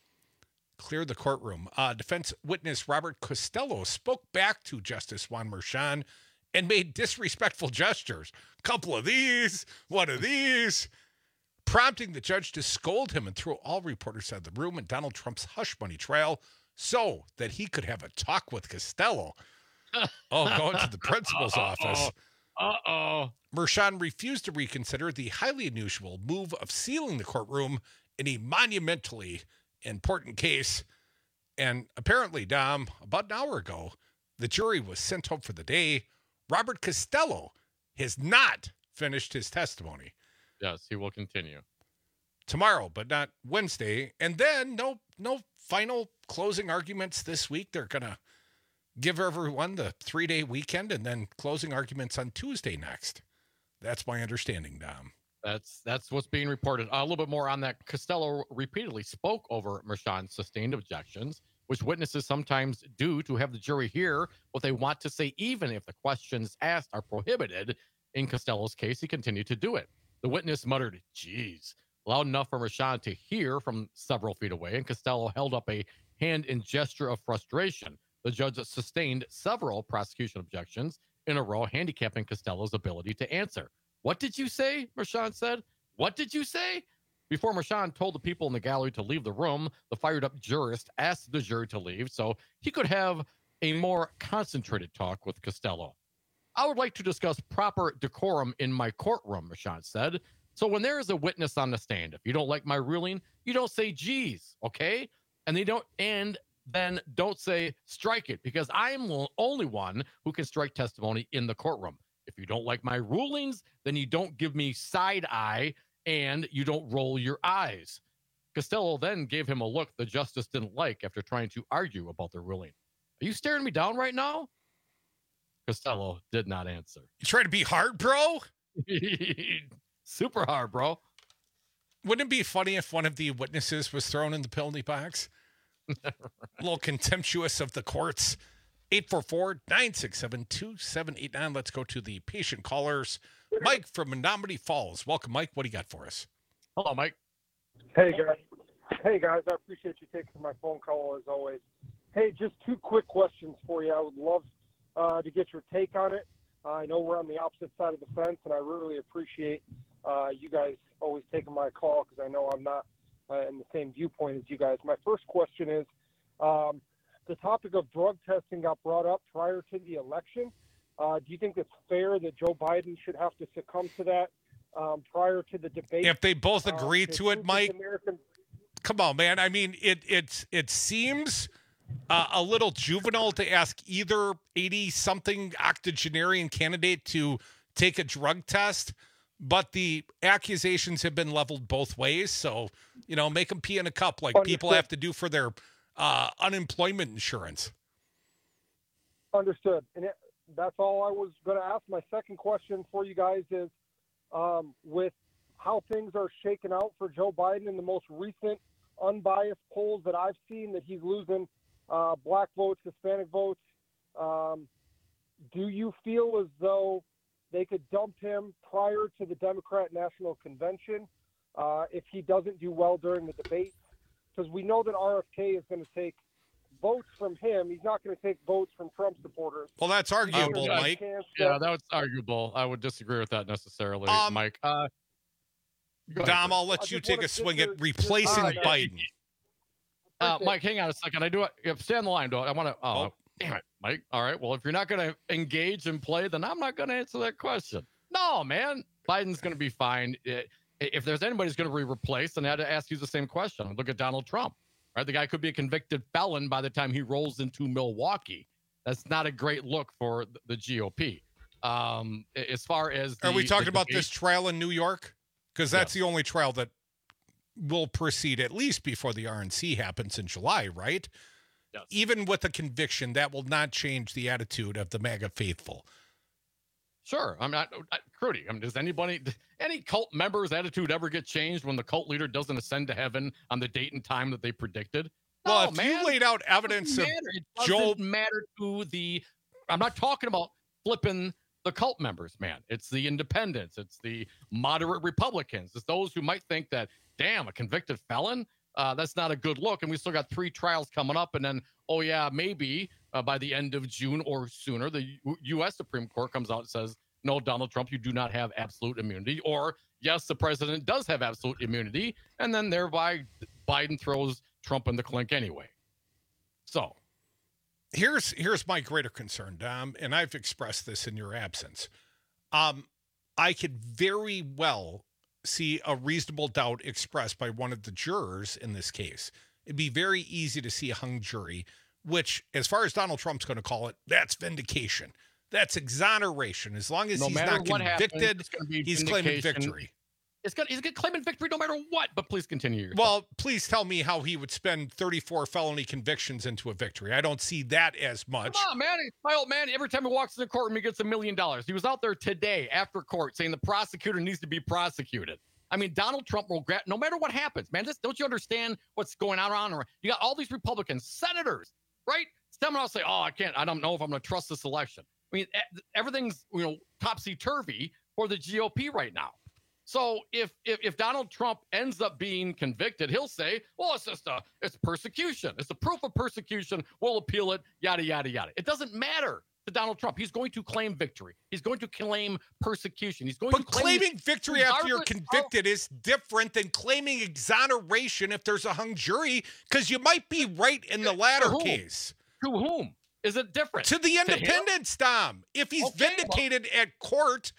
Clear the courtroom. Uh, defense witness Robert Costello spoke back to Justice Juan Merchan and made disrespectful gestures. Couple of these, one of these, prompting the judge to scold him and throw all reporters out of the room in Donald Trump's hush money trial so that he could have a talk with Costello. Oh, going to the principal's office. Uh-oh. Merchan refused to reconsider the highly unusual move of sealing the courtroom in a monumentally important case. And apparently, Dom, about an hour ago, the jury was sent home for the day. Robert Costello has not finished his testimony. Yes, he will continue. Tomorrow, but not Wednesday. And then no no final closing arguments this week. They're going to give everyone the three-day weekend and then closing arguments on Tuesday next. That's my understanding, Dom. That's that's what's being reported. Uh, a little bit more on that. Costello repeatedly spoke over Merchan's sustained objections, which witnesses sometimes do to have the jury hear what they want to say, even if the questions asked are prohibited. In Costello's case, he continued to do it. The witness muttered, geez, loud enough for Merchan to hear from several feet away, and Costello held up a hand in gesture of frustration. The judge sustained several prosecution objections in a row, handicapping Costello's ability to answer. What did you say? Merchan said. What did you say? Before Merchan told the people in the gallery to leave the room, the fired-up jurist asked the jury to leave so he could have a more concentrated talk with Costello. I would like to discuss proper decorum in my courtroom, Merchan said. So when there is a witness on the stand, if you don't like my ruling, you don't say, geez, okay? And they don't, and then don't say, strike it, because I am the only one who can strike testimony in the courtroom. If you don't like my rulings, then you don't give me side eye and you don't roll your eyes. Costello then gave him a look the justice didn't like after trying to argue about the ruling. Are you staring me down right now? Costello did not answer. You trying to be hard, bro? Super hard, bro. Wouldn't it be funny if one of the witnesses was thrown in the penalty box? A little contemptuous of the courts. eight four four, nine six seven, two seven eight nine. Let's go to the patient callers. Mike from Menominee Falls. Welcome, Mike. What do you got for us? Hello, Mike. Hey, guys. Hey, guys. I appreciate you taking my phone call, as always. Hey, just two quick questions for you. I would love uh, to get your take on it. Uh, I know we're on the opposite side of the fence, and I really appreciate uh, you guys always taking my call because I know I'm not uh, in the same viewpoint as you guys. My first question is, um, the topic of drug testing got brought up prior to the election. Uh, do you think it's fair that Joe Biden should have to succumb to that um, prior to the debate? If they both agree uh, to it, Mike, American... come on, man. I mean, it it's it seems uh, a little juvenile to ask either eighty-something octogenarian candidate to take a drug test, but the accusations have been leveled both ways. So, you know, make them pee in a cup like Understood. people have to do for their uh, unemployment insurance. Understood. And it, that's all I was going to ask. My second question for you guys is, um, with how things are shaken out for Joe Biden in the most recent unbiased polls that I've seen, that he's losing uh, black votes, Hispanic votes, um, do you feel as though they could dump him prior to the Democrat National Convention uh, if he doesn't do well during the debate? Because we know that R F K is going to take votes from him. He's not going to take votes from Trump supporters. Well, that's arguable, Mike. Yeah, that was arguable. I would disagree with that necessarily, Um, Mike. Uh, go ahead, Dom, Chris. I'll let you take a swing at replacing Uh, Biden. Uh, Mike, hang on a second. I do. If stay on the line, though. I want to. Oh, oh, damn it, Mike. All right. Well, if you're not going to engage and play, then I'm not going to answer that question. No, man. Biden's going to be fine. It, if there's anybody who's going to be replaced, then I had to ask you the same question. Look at Donald Trump. Right, the guy could be a convicted felon by the time he rolls into Milwaukee. That's not a great look for the G O P. Um, as far as the, Are we talking the about debate, this trial in New York? Because that's Yes. the only trial that will proceed at least before the R N C happens in July, right? Yes. Even with a conviction, that will not change the attitude of the MAGA faithful. Sure, I'm not I, Crudy. I mean, does anybody, any cult member's attitude ever get changed when the cult leader doesn't ascend to heaven on the date and time that they predicted? Well, No, if man. you laid out evidence of It doesn't matter. It Joe, doesn't matter to the. I'm not talking about flipping the cult members, man. It's the independents. It's the moderate Republicans. It's those who might think that, damn, a convicted felon. Uh, that's not a good look. And we still got three trials coming up. And then, oh, yeah, maybe uh, by the end of June or sooner, the U- U.S. Supreme Court comes out and says, no, Donald Trump, you do not have absolute immunity. Or, yes, the president does have absolute immunity. And then thereby, Biden throws Trump in the clink anyway. So here's here's my greater concern, Dom, and I've expressed this in your absence. Um, I could very well see a reasonable doubt expressed by one of the jurors in this case. It'd be very easy to see a hung jury, which, as far as Donald Trump's going to call it, that's vindication. That's exoneration. As long as no he's matter not what happens, convicted, it's gonna be he's claiming vindication. victory. It's gonna, he's going to claim victory no matter what, but please continue. Your Well, please tell me how he would spend thirty-four felony convictions into a victory. I don't see that as much. Come on, man. My old man, every time he walks in the courtroom, he gets a million dollars. He was out there today after court saying the prosecutor needs to be prosecuted. I mean, Donald Trump will grab, no matter what happens, man. This, don't you understand what's going on around? You got all these Republicans, senators, right? Someone else say, oh, I can't, I don't know if I'm going to trust this election. I mean, everything's, you know, topsy-turvy for the G O P right now. So if, if if Donald Trump ends up being convicted, he'll say, well, it's just a, it's persecution. It's a proof of persecution. We'll appeal it, yada, yada, yada. It doesn't matter to Donald Trump. He's going to claim victory. He's going to claim persecution. He's going But to claim claiming victory after you're regardless convicted is different than claiming exoneration if there's a hung jury, because you might be right in the latter whom? case. To whom? Is it different? To the To him? independents, Dom. If he's Okay, vindicated at court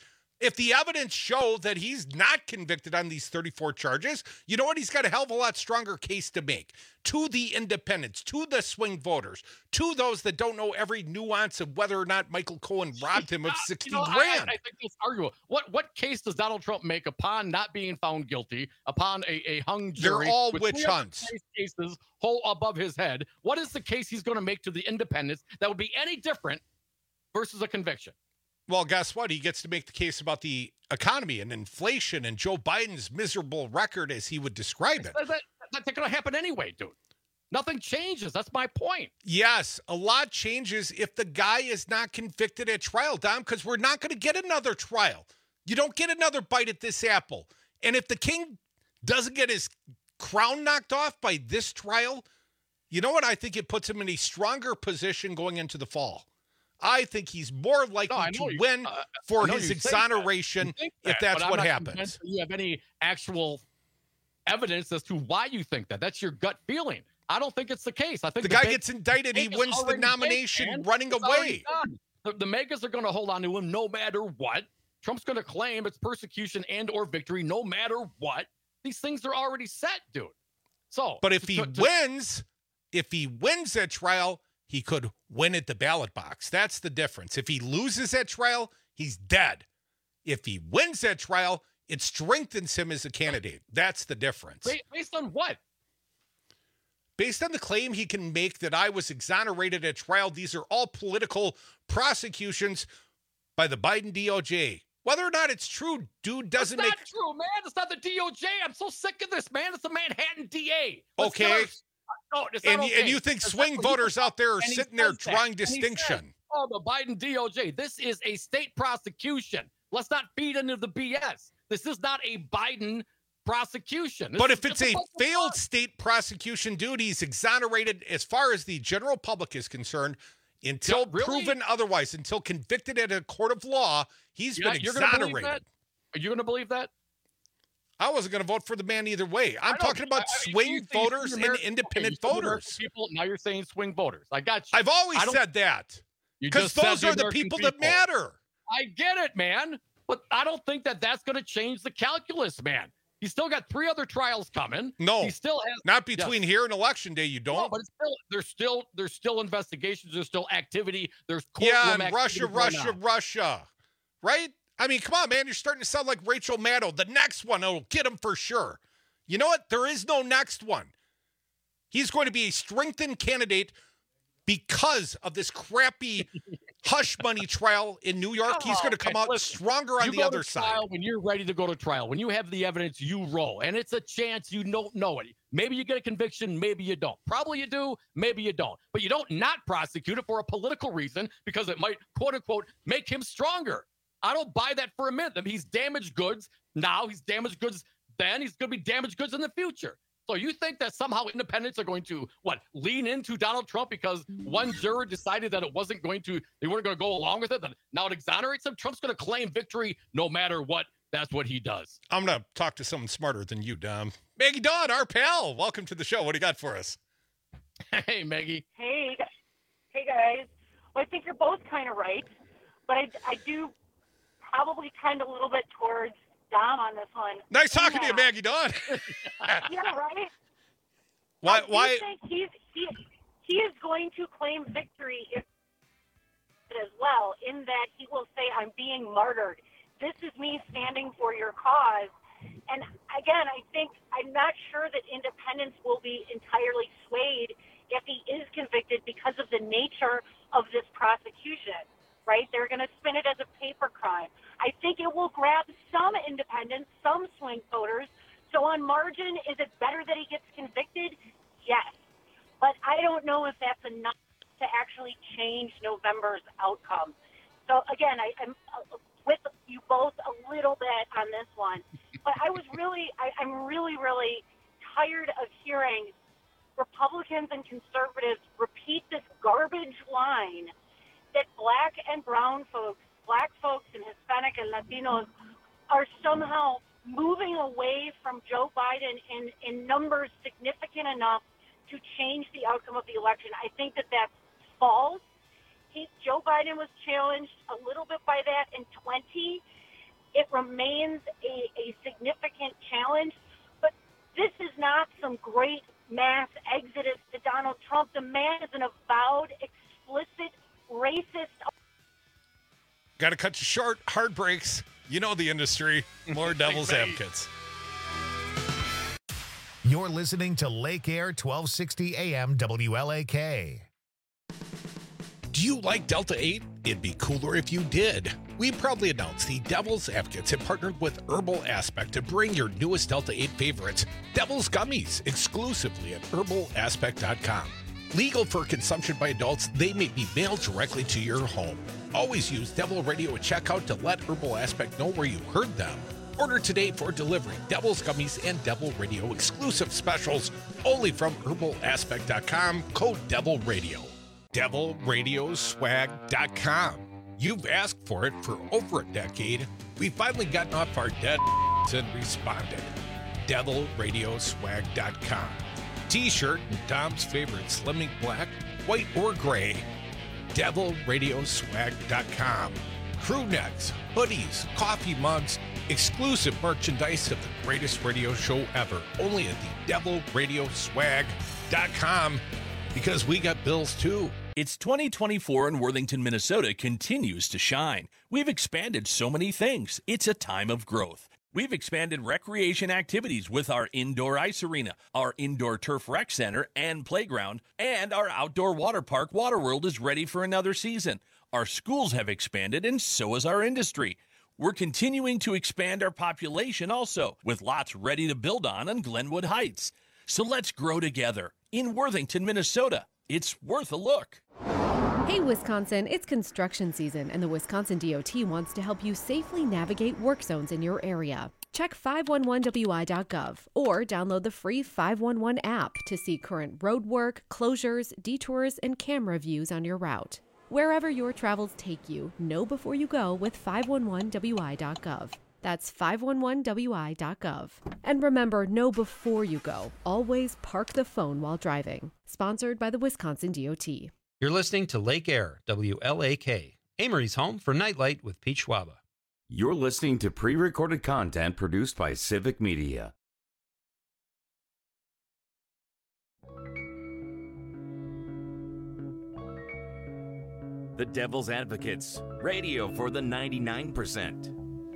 If the evidence show that he's not convicted on these thirty-four charges, you know what? He's got a hell of a lot stronger case to make to the independents, to the swing voters, to those that don't know every nuance of whether or not Michael Cohen robbed him of sixty you know, grand. I, I think it's arguable. What what case does Donald Trump make upon not being found guilty, upon a, a hung jury? They're all with witch hunts. Cases whole above his head. What is the case he's going to make to the independents that would be any different versus a conviction? Well, guess what? He gets to make the case about the economy and inflation and Joe Biden's miserable record, as he would describe it. That, that, that's going to happen anyway, dude. Nothing changes. That's my point. Yes, a lot changes if the guy is not convicted at trial, Dom, because we're not going to get another trial. You don't get another bite at this apple. And if the king doesn't get his crown knocked off by this trial, you know what? I think it puts him in a stronger position going into the fall. I think he's more likely no, to you, win uh, for his exoneration that. if that, that's what happens. That you have any actual evidence as to why you think that? That's your gut feeling. I don't think it's the case. I think the, the guy big, gets indicted. He wins the nomination baked, running it's away. The, the megas are going to hold on to him no matter what. Trump's going to claim it's persecution and or victory no matter what. These things are already set, dude. So, but if to, he to, wins, if he wins that trial, he could win at the ballot box. That's the difference. If he loses that trial, he's dead. If he wins that trial, it strengthens him as a candidate. That's the difference. Based on what? Based on the claim he can make that I was exonerated at trial, these are all political prosecutions by the Biden D O J. Whether or not it's true, dude, doesn't make... It's not true, man. It's not the D O J. I'm so sick of this, man. It's the Manhattan D A. Let's okay. Our... No, it's and, okay. and you think swing voters out there are sitting there drawing that. distinction. Said, oh, the Biden D O J. This is a state prosecution. Let's not feed into the B S. This is not a Biden prosecution. This but if it's a failed fun. state prosecution, dude, he's exonerated as far as the general public is concerned until yeah, really? proven otherwise, until convicted at a court of law. He's yeah, been exonerated. Are you going to believe that? I wasn't going to vote for the man either way. I'm talking about I, I, swing you, voters you and independent okay, voters. People, now you're saying swing voters. I got you. I've always said that. Because those are the people, people that matter. I get it, man. But I don't think that that's going to change the calculus, man. He's still got three other trials coming. No, he still has not between yes. here and election day. You don't. No, but it's still there's still there's still investigations. There's still activity. There's yeah, and Russia, Russia, on. Russia, right? I mean, come on, man. You're starting to sound like Rachel Maddow. The next one will get him for sure. You know what? There is no next one. He's going to be a strengthened candidate because of this crappy hush money trial in New York. He's going to come out Listen, stronger on the other side. When you're ready to go to trial, when you have the evidence, you roll. And it's a chance you don't know it. Maybe you get a conviction, maybe you don't. Probably you do, maybe you don't. But you don't not prosecute it for a political reason because it might, quote unquote, make him stronger. I don't buy that for a minute. I mean, he's damaged goods now. He's damaged goods then. He's going to be damaged goods in the future. So you think that somehow independents are going to, what, lean into Donald Trump because one juror decided that it wasn't going to, they weren't going to go along with it, and now it exonerates him? Trump's going to claim victory no matter what. That's what he does. I'm going to talk to someone smarter than you, Dom. Maggie Dawn, our pal. Welcome to the show. What do you got for us? Hey, Maggie. Hey. Hey, guys. Well, I think you're both kind of right, but I, I do probably tend a little bit towards Dom on this one. Nice talking yeah. to you, Maggie Dawn. Yeah, right? Why? I do why? think he's, he, he is going to claim victory if, as well, in that he will say, I'm being martyred. This is me standing for your cause. And again, I think, I'm not sure that independents will be entirely swayed if he is convicted because of the nature of this prosecution, right? They're going to spin it as a paper crime. I think it will grab some independents, some swing voters. So on margin, is it better that he gets convicted? Yes. But I don't know if that's enough to actually change November's outcome. So again, I, I'm with you both a little bit on this one. But I was really, I, I'm really, really tired of hearing Republicans and conservatives repeat this garbage line that black and brown folks, black folks and Hispanic and Latinos are somehow moving away from Joe Biden in, in numbers significant enough to change the outcome of the election. I think that that's false. He, Joe Biden was challenged a little bit by that in twenty, It remains a, a significant challenge, but this is not some great mass exodus to Donald Trump. The man is an avowed, explicit, racist. Got to cut you short. Hard breaks. You know the industry. More Devil's Advocates. You're listening to Lake Air twelve sixty A M W L A K. Do you like Delta eight? It'd be cooler if you did. We proudly announce the Devil's Advocates have partnered with Herbal Aspect to bring your newest Delta eight favorites, Devil's Gummies, exclusively at herbal aspect dot com. Legal for consumption by adults, they may be mailed directly to your home. Always use Devil Radio at checkout to let Herbal Aspect know where you heard them. Order today for delivery. Devil's Gummies and Devil Radio exclusive specials only from herbal aspect dot com. Code Devil Radio. devil radio swag dot com. You've asked for it for over a decade. We've finally gotten off our dead and responded. devil radio swag dot com. T-shirt and Tom's favorite Slimming Black, white or gray. devil radio swag dot com. Crew necks, hoodies, coffee mugs, exclusive merchandise of the greatest radio show ever. Only at the devil radio swag dot com, because we got bills too. It's twenty twenty-four and Worthington, Minnesota continues to shine. We've expanded so many things. It's a time of growth. We've expanded recreation activities with our indoor ice arena, our indoor turf rec center and playground, and our outdoor water park, Waterworld, is ready for another season. Our schools have expanded, and so has our industry. We're continuing to expand our population also, with lots ready to build on in Glenwood Heights. So let's grow together in Worthington, Minnesota. It's worth a look. Hey, Wisconsin, it's construction season, and the Wisconsin D O T wants to help you safely navigate work zones in your area. Check five one one W I dot gov or download the free five one one app to see current road work, closures, detours, and camera views on your route. Wherever your travels take you, know before you go with five one one W I dot gov. That's five one one W I dot gov. And remember, know before you go. Always park the phone while driving. Sponsored by the Wisconsin D O T. You're listening to Lake Air, W L A K, Amory's home for Nightlight with Pete Schwaba. You're listening to pre-recorded content produced by Civic Media. The Devil's Advocates, radio for the ninety-nine percent.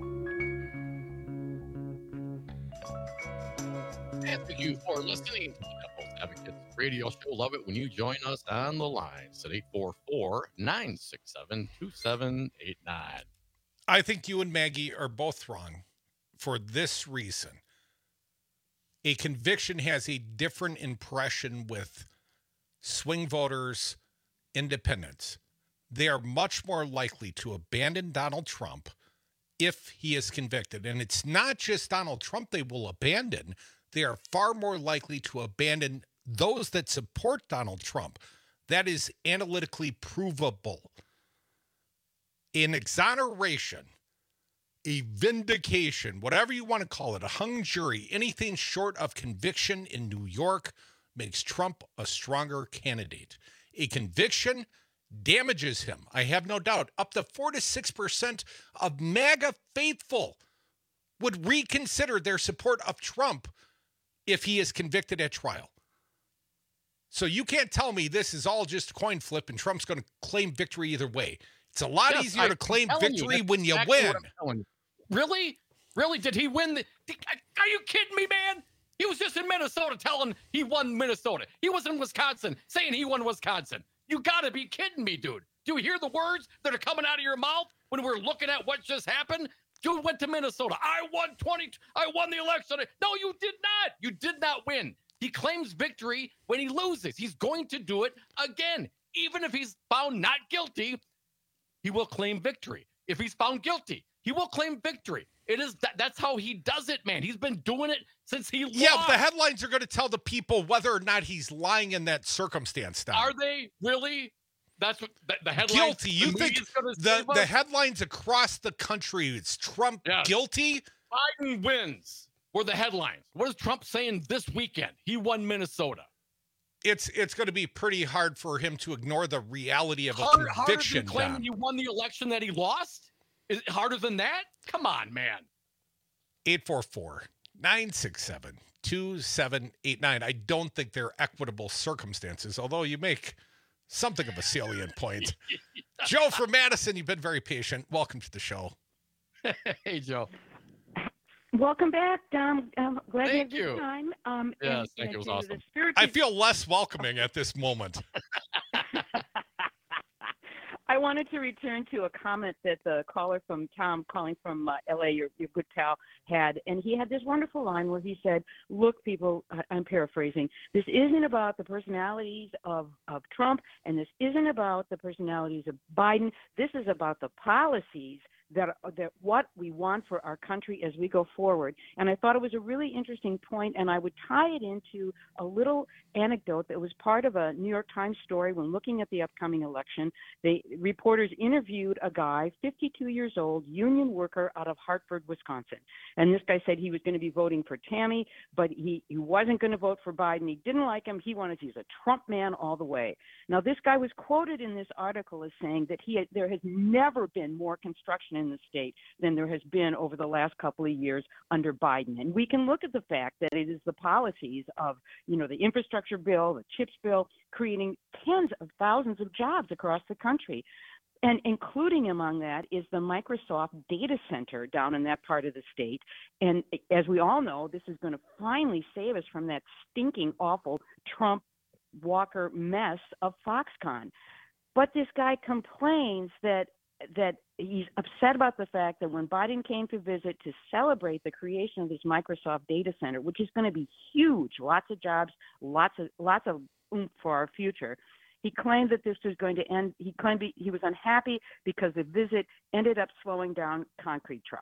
And thank you for listening to the Devil's Advocates radio show. Love it when you join us on the lines at eight four four, nine six seven, two seven eight nine. I think you and Maggie are both wrong for this reason. A conviction has a different impression with swing voters, independents. They are much more likely to abandon Donald Trump if he is convicted. And it's not just Donald Trump they will abandon. They are far more likely to abandon those that support Donald Trump. That is analytically provable. An exoneration, a vindication, whatever you want to call it, a hung jury, anything short of conviction in New York makes Trump a stronger candidate. A conviction damages him, I have no doubt. Up to four to six percent of MAGA faithful would reconsider their support of Trump if he is convicted at trial. So you can't tell me this is all just a coin flip and Trump's going to claim victory either way. It's a lot Yes, easier I- to claim I'm telling victory you, that's when you exactly win. what I'm telling you. Really? Really? Did he win? The, are you kidding me, man? He was just in Minnesota telling he won Minnesota. He was in Wisconsin saying he won Wisconsin. You got to be kidding me, dude. Do you hear the words that are coming out of your mouth when we're looking at what just happened? Dude went to Minnesota. I won twenty. I won the election. No, you did not. You did not win. He claims victory when he loses. He's going to do it again. Even if he's found not guilty, he will claim victory. If he's found guilty, he will claim victory. It is that, that's how he does it, man. He's been doing it since he Yeah, lost. the headlines are going to tell the people whether or not he's lying in that circumstance. Now. Are they really? That's what the, the headlines. Guilty. You the think media's gonna the, save the us? headlines across the country, it's Trump Yes. guilty? Biden wins were the headlines. What is Trump saying this weekend? He won Minnesota. It's it's going to be pretty hard for him to ignore the reality of a Hard, harder conviction. than claiming Don. you won the election that he lost? Is it harder than that? Come on, man. eight four four, nine six seven, two seven eight nine. I don't think they're equitable circumstances, although you make something of a salient point. Joe from Madison, you've been very patient. Welcome to the show. Hey, Joe. Welcome back, Dom. Um, glad Thank you had a you. good time. Um, Yes, and- thank you. and It was to awesome. the spiritual- I feel less welcoming at this moment. I wanted to return to a comment that the caller from Tom, calling from uh, L A, your, your good pal, had. And he had this wonderful line where he said, look, people, I- I'm paraphrasing, this isn't about the personalities of, of Trump, and this isn't about the personalities of Biden. This is about the policies that that what we want for our country as we go forward. And I thought it was a really interesting point, and I would tie it into a little anecdote that was part of a New York Times story when looking at the upcoming election. The reporters interviewed a guy, fifty-two years old, union worker out of Hartford, Wisconsin. And this guy said he was going to be voting for Tammy, but he, he wasn't going to vote for Biden. He didn't like him. He wanted, he's a Trump man all the way. Now, this guy was quoted in this article as saying that he had, there has never been more construction in the state than there has been over the last couple of years under Biden. And we can look at the fact that it is the policies of, you know, the infrastructure bill, the CHIPS bill, creating tens of thousands of jobs across the country. And including among that is the Microsoft data center down in that part of the state. And as we all know, this is going to finally save us from that stinking, awful Trump Walker mess of Foxconn. But this guy complains that that he's upset about the fact that when Biden came to visit to celebrate the creation of this Microsoft data center, which is going to be huge, lots of jobs, lots of lots of oomph for our future, he claimed that this was going to end. He claimed he, he was unhappy because the visit ended up slowing down concrete trucks.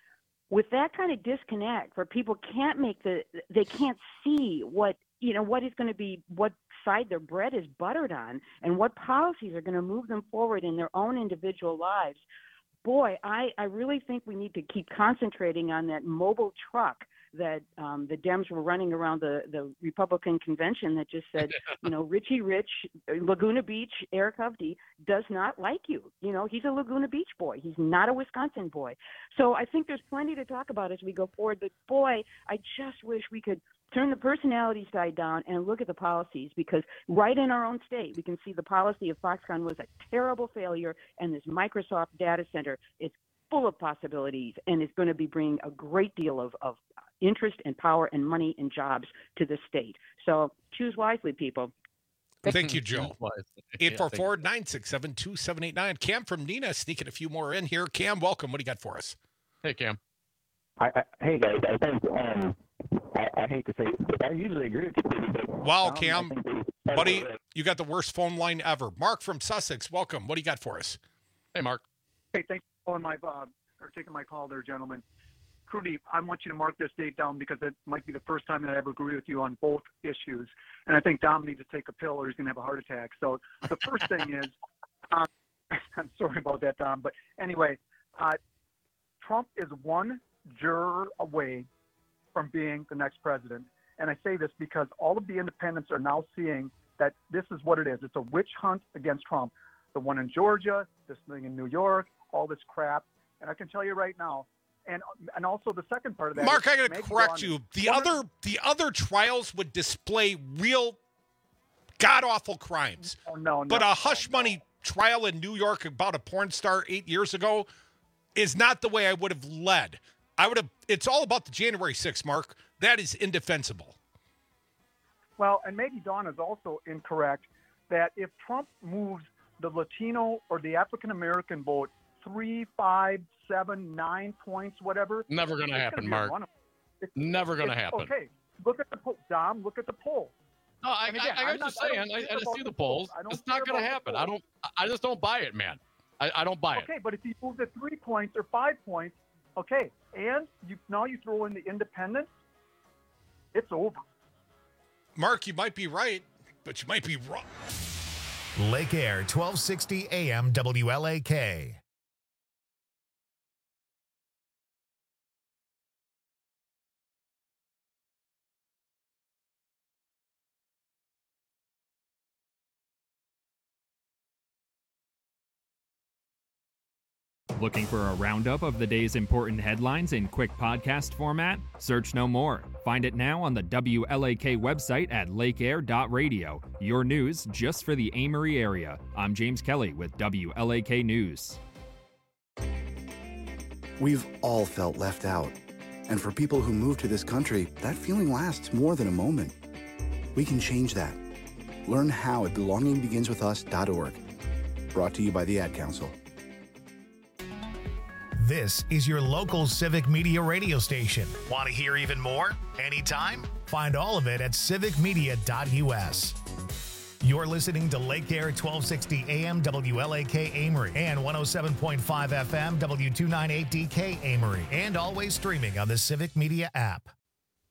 With that kind of disconnect, where people can't make the, they can't see what, you know, what is going to be, what side their bread is buttered on, and what policies are going to move them forward in their own individual lives. Boy, I, I really think we need to keep concentrating on that mobile truck that um, the Dems were running around the, the Republican convention that just said, you know, Richie Rich, Laguna Beach, Eric Hovde does not like you. You know, he's a Laguna Beach boy. He's not a Wisconsin boy. So I think there's plenty to talk about as we go forward. But boy, I just wish we could turn the personality side down and look at the policies, because right in our own state, we can see the policy of Foxconn was a terrible failure, and this Microsoft data center is full of possibilities and is going to be bringing a great deal of, of interest and power and money and jobs to the state. So choose wisely, people. Thank you, Joe. eight four four, nine six seven, two seven eight nine. Cam from Nina sneaking a few more in here. Cam, welcome. What do you got for us? Hey, Cam. I, I, hey, guys. I think, um, I, I hate to say it, but I usually agree with you. But, Wow, um, Cam, I think they- buddy, you got the worst phone line ever. Mark from Sussex, welcome. What do you got for us? Hey, Mark. Hey, thanks for calling my, uh, or taking my call there, gentlemen. Crudy, I want you to mark this date down because it might be the first time that I ever agree with you on both issues. And I think Dom needs to take a pill or he's going to have a heart attack. So the first thing is, um, I'm sorry about that, Dom, but anyway, uh, Trump is one juror away from being the next president. And I say this because all of the independents are now seeing that this is what it is. It's a witch hunt against Trump. The one in Georgia, this thing in New York, all this crap. And I can tell you right now, and and also the second part of that. Mark, is I got to Maggie correct Braun- you. The other the other trials would display real god awful crimes. Oh, no, no, but a hush money trial in New York about a porn star eight years ago is not the way I would have led. I would have. It's all about the January sixth, Mark. That is indefensible. Well, and Maggie Dawn is also incorrect that if Trump moves the Latino or the African American vote three, five, seven, nine points, whatever. Never going to it's happen, be a Mark. run- it's- Never going to it's- happen. Okay, look at the poll, Dom. Look at the poll. No, I, And I, again, I I'm got not- you saying. don't I, care I about see the the polls. polls. I don't It's not care going to about happen. the I don't. I just don't buy it, man. I, I don't buy it. Okay, but if you move the three points or five points, okay, and you now you throw in the independents, it's over. Mark, you might be right, but you might be wrong. Lake Air, twelve sixty A M W L A K. Looking for a roundup of the day's important headlines in quick podcast format? Search no more. Find it now on the W L A K website at lake air dot radio. Your news just for the Amory area. I'm James Kelly with W L A K News. We've all felt left out. And for people who move to this country, that feeling lasts more than a moment. We can change that. Learn how at belonging begins with us dot org. Brought to you by the Ad Council. This is your local Civic Media radio station. Want to hear even more? Anytime? Find all of it at civic media dot U S. You're listening to Lake Air twelve sixty A M W L A K Amory and one oh seven point five F M W two ninety-eight D K Amory, and always streaming on the Civic Media app.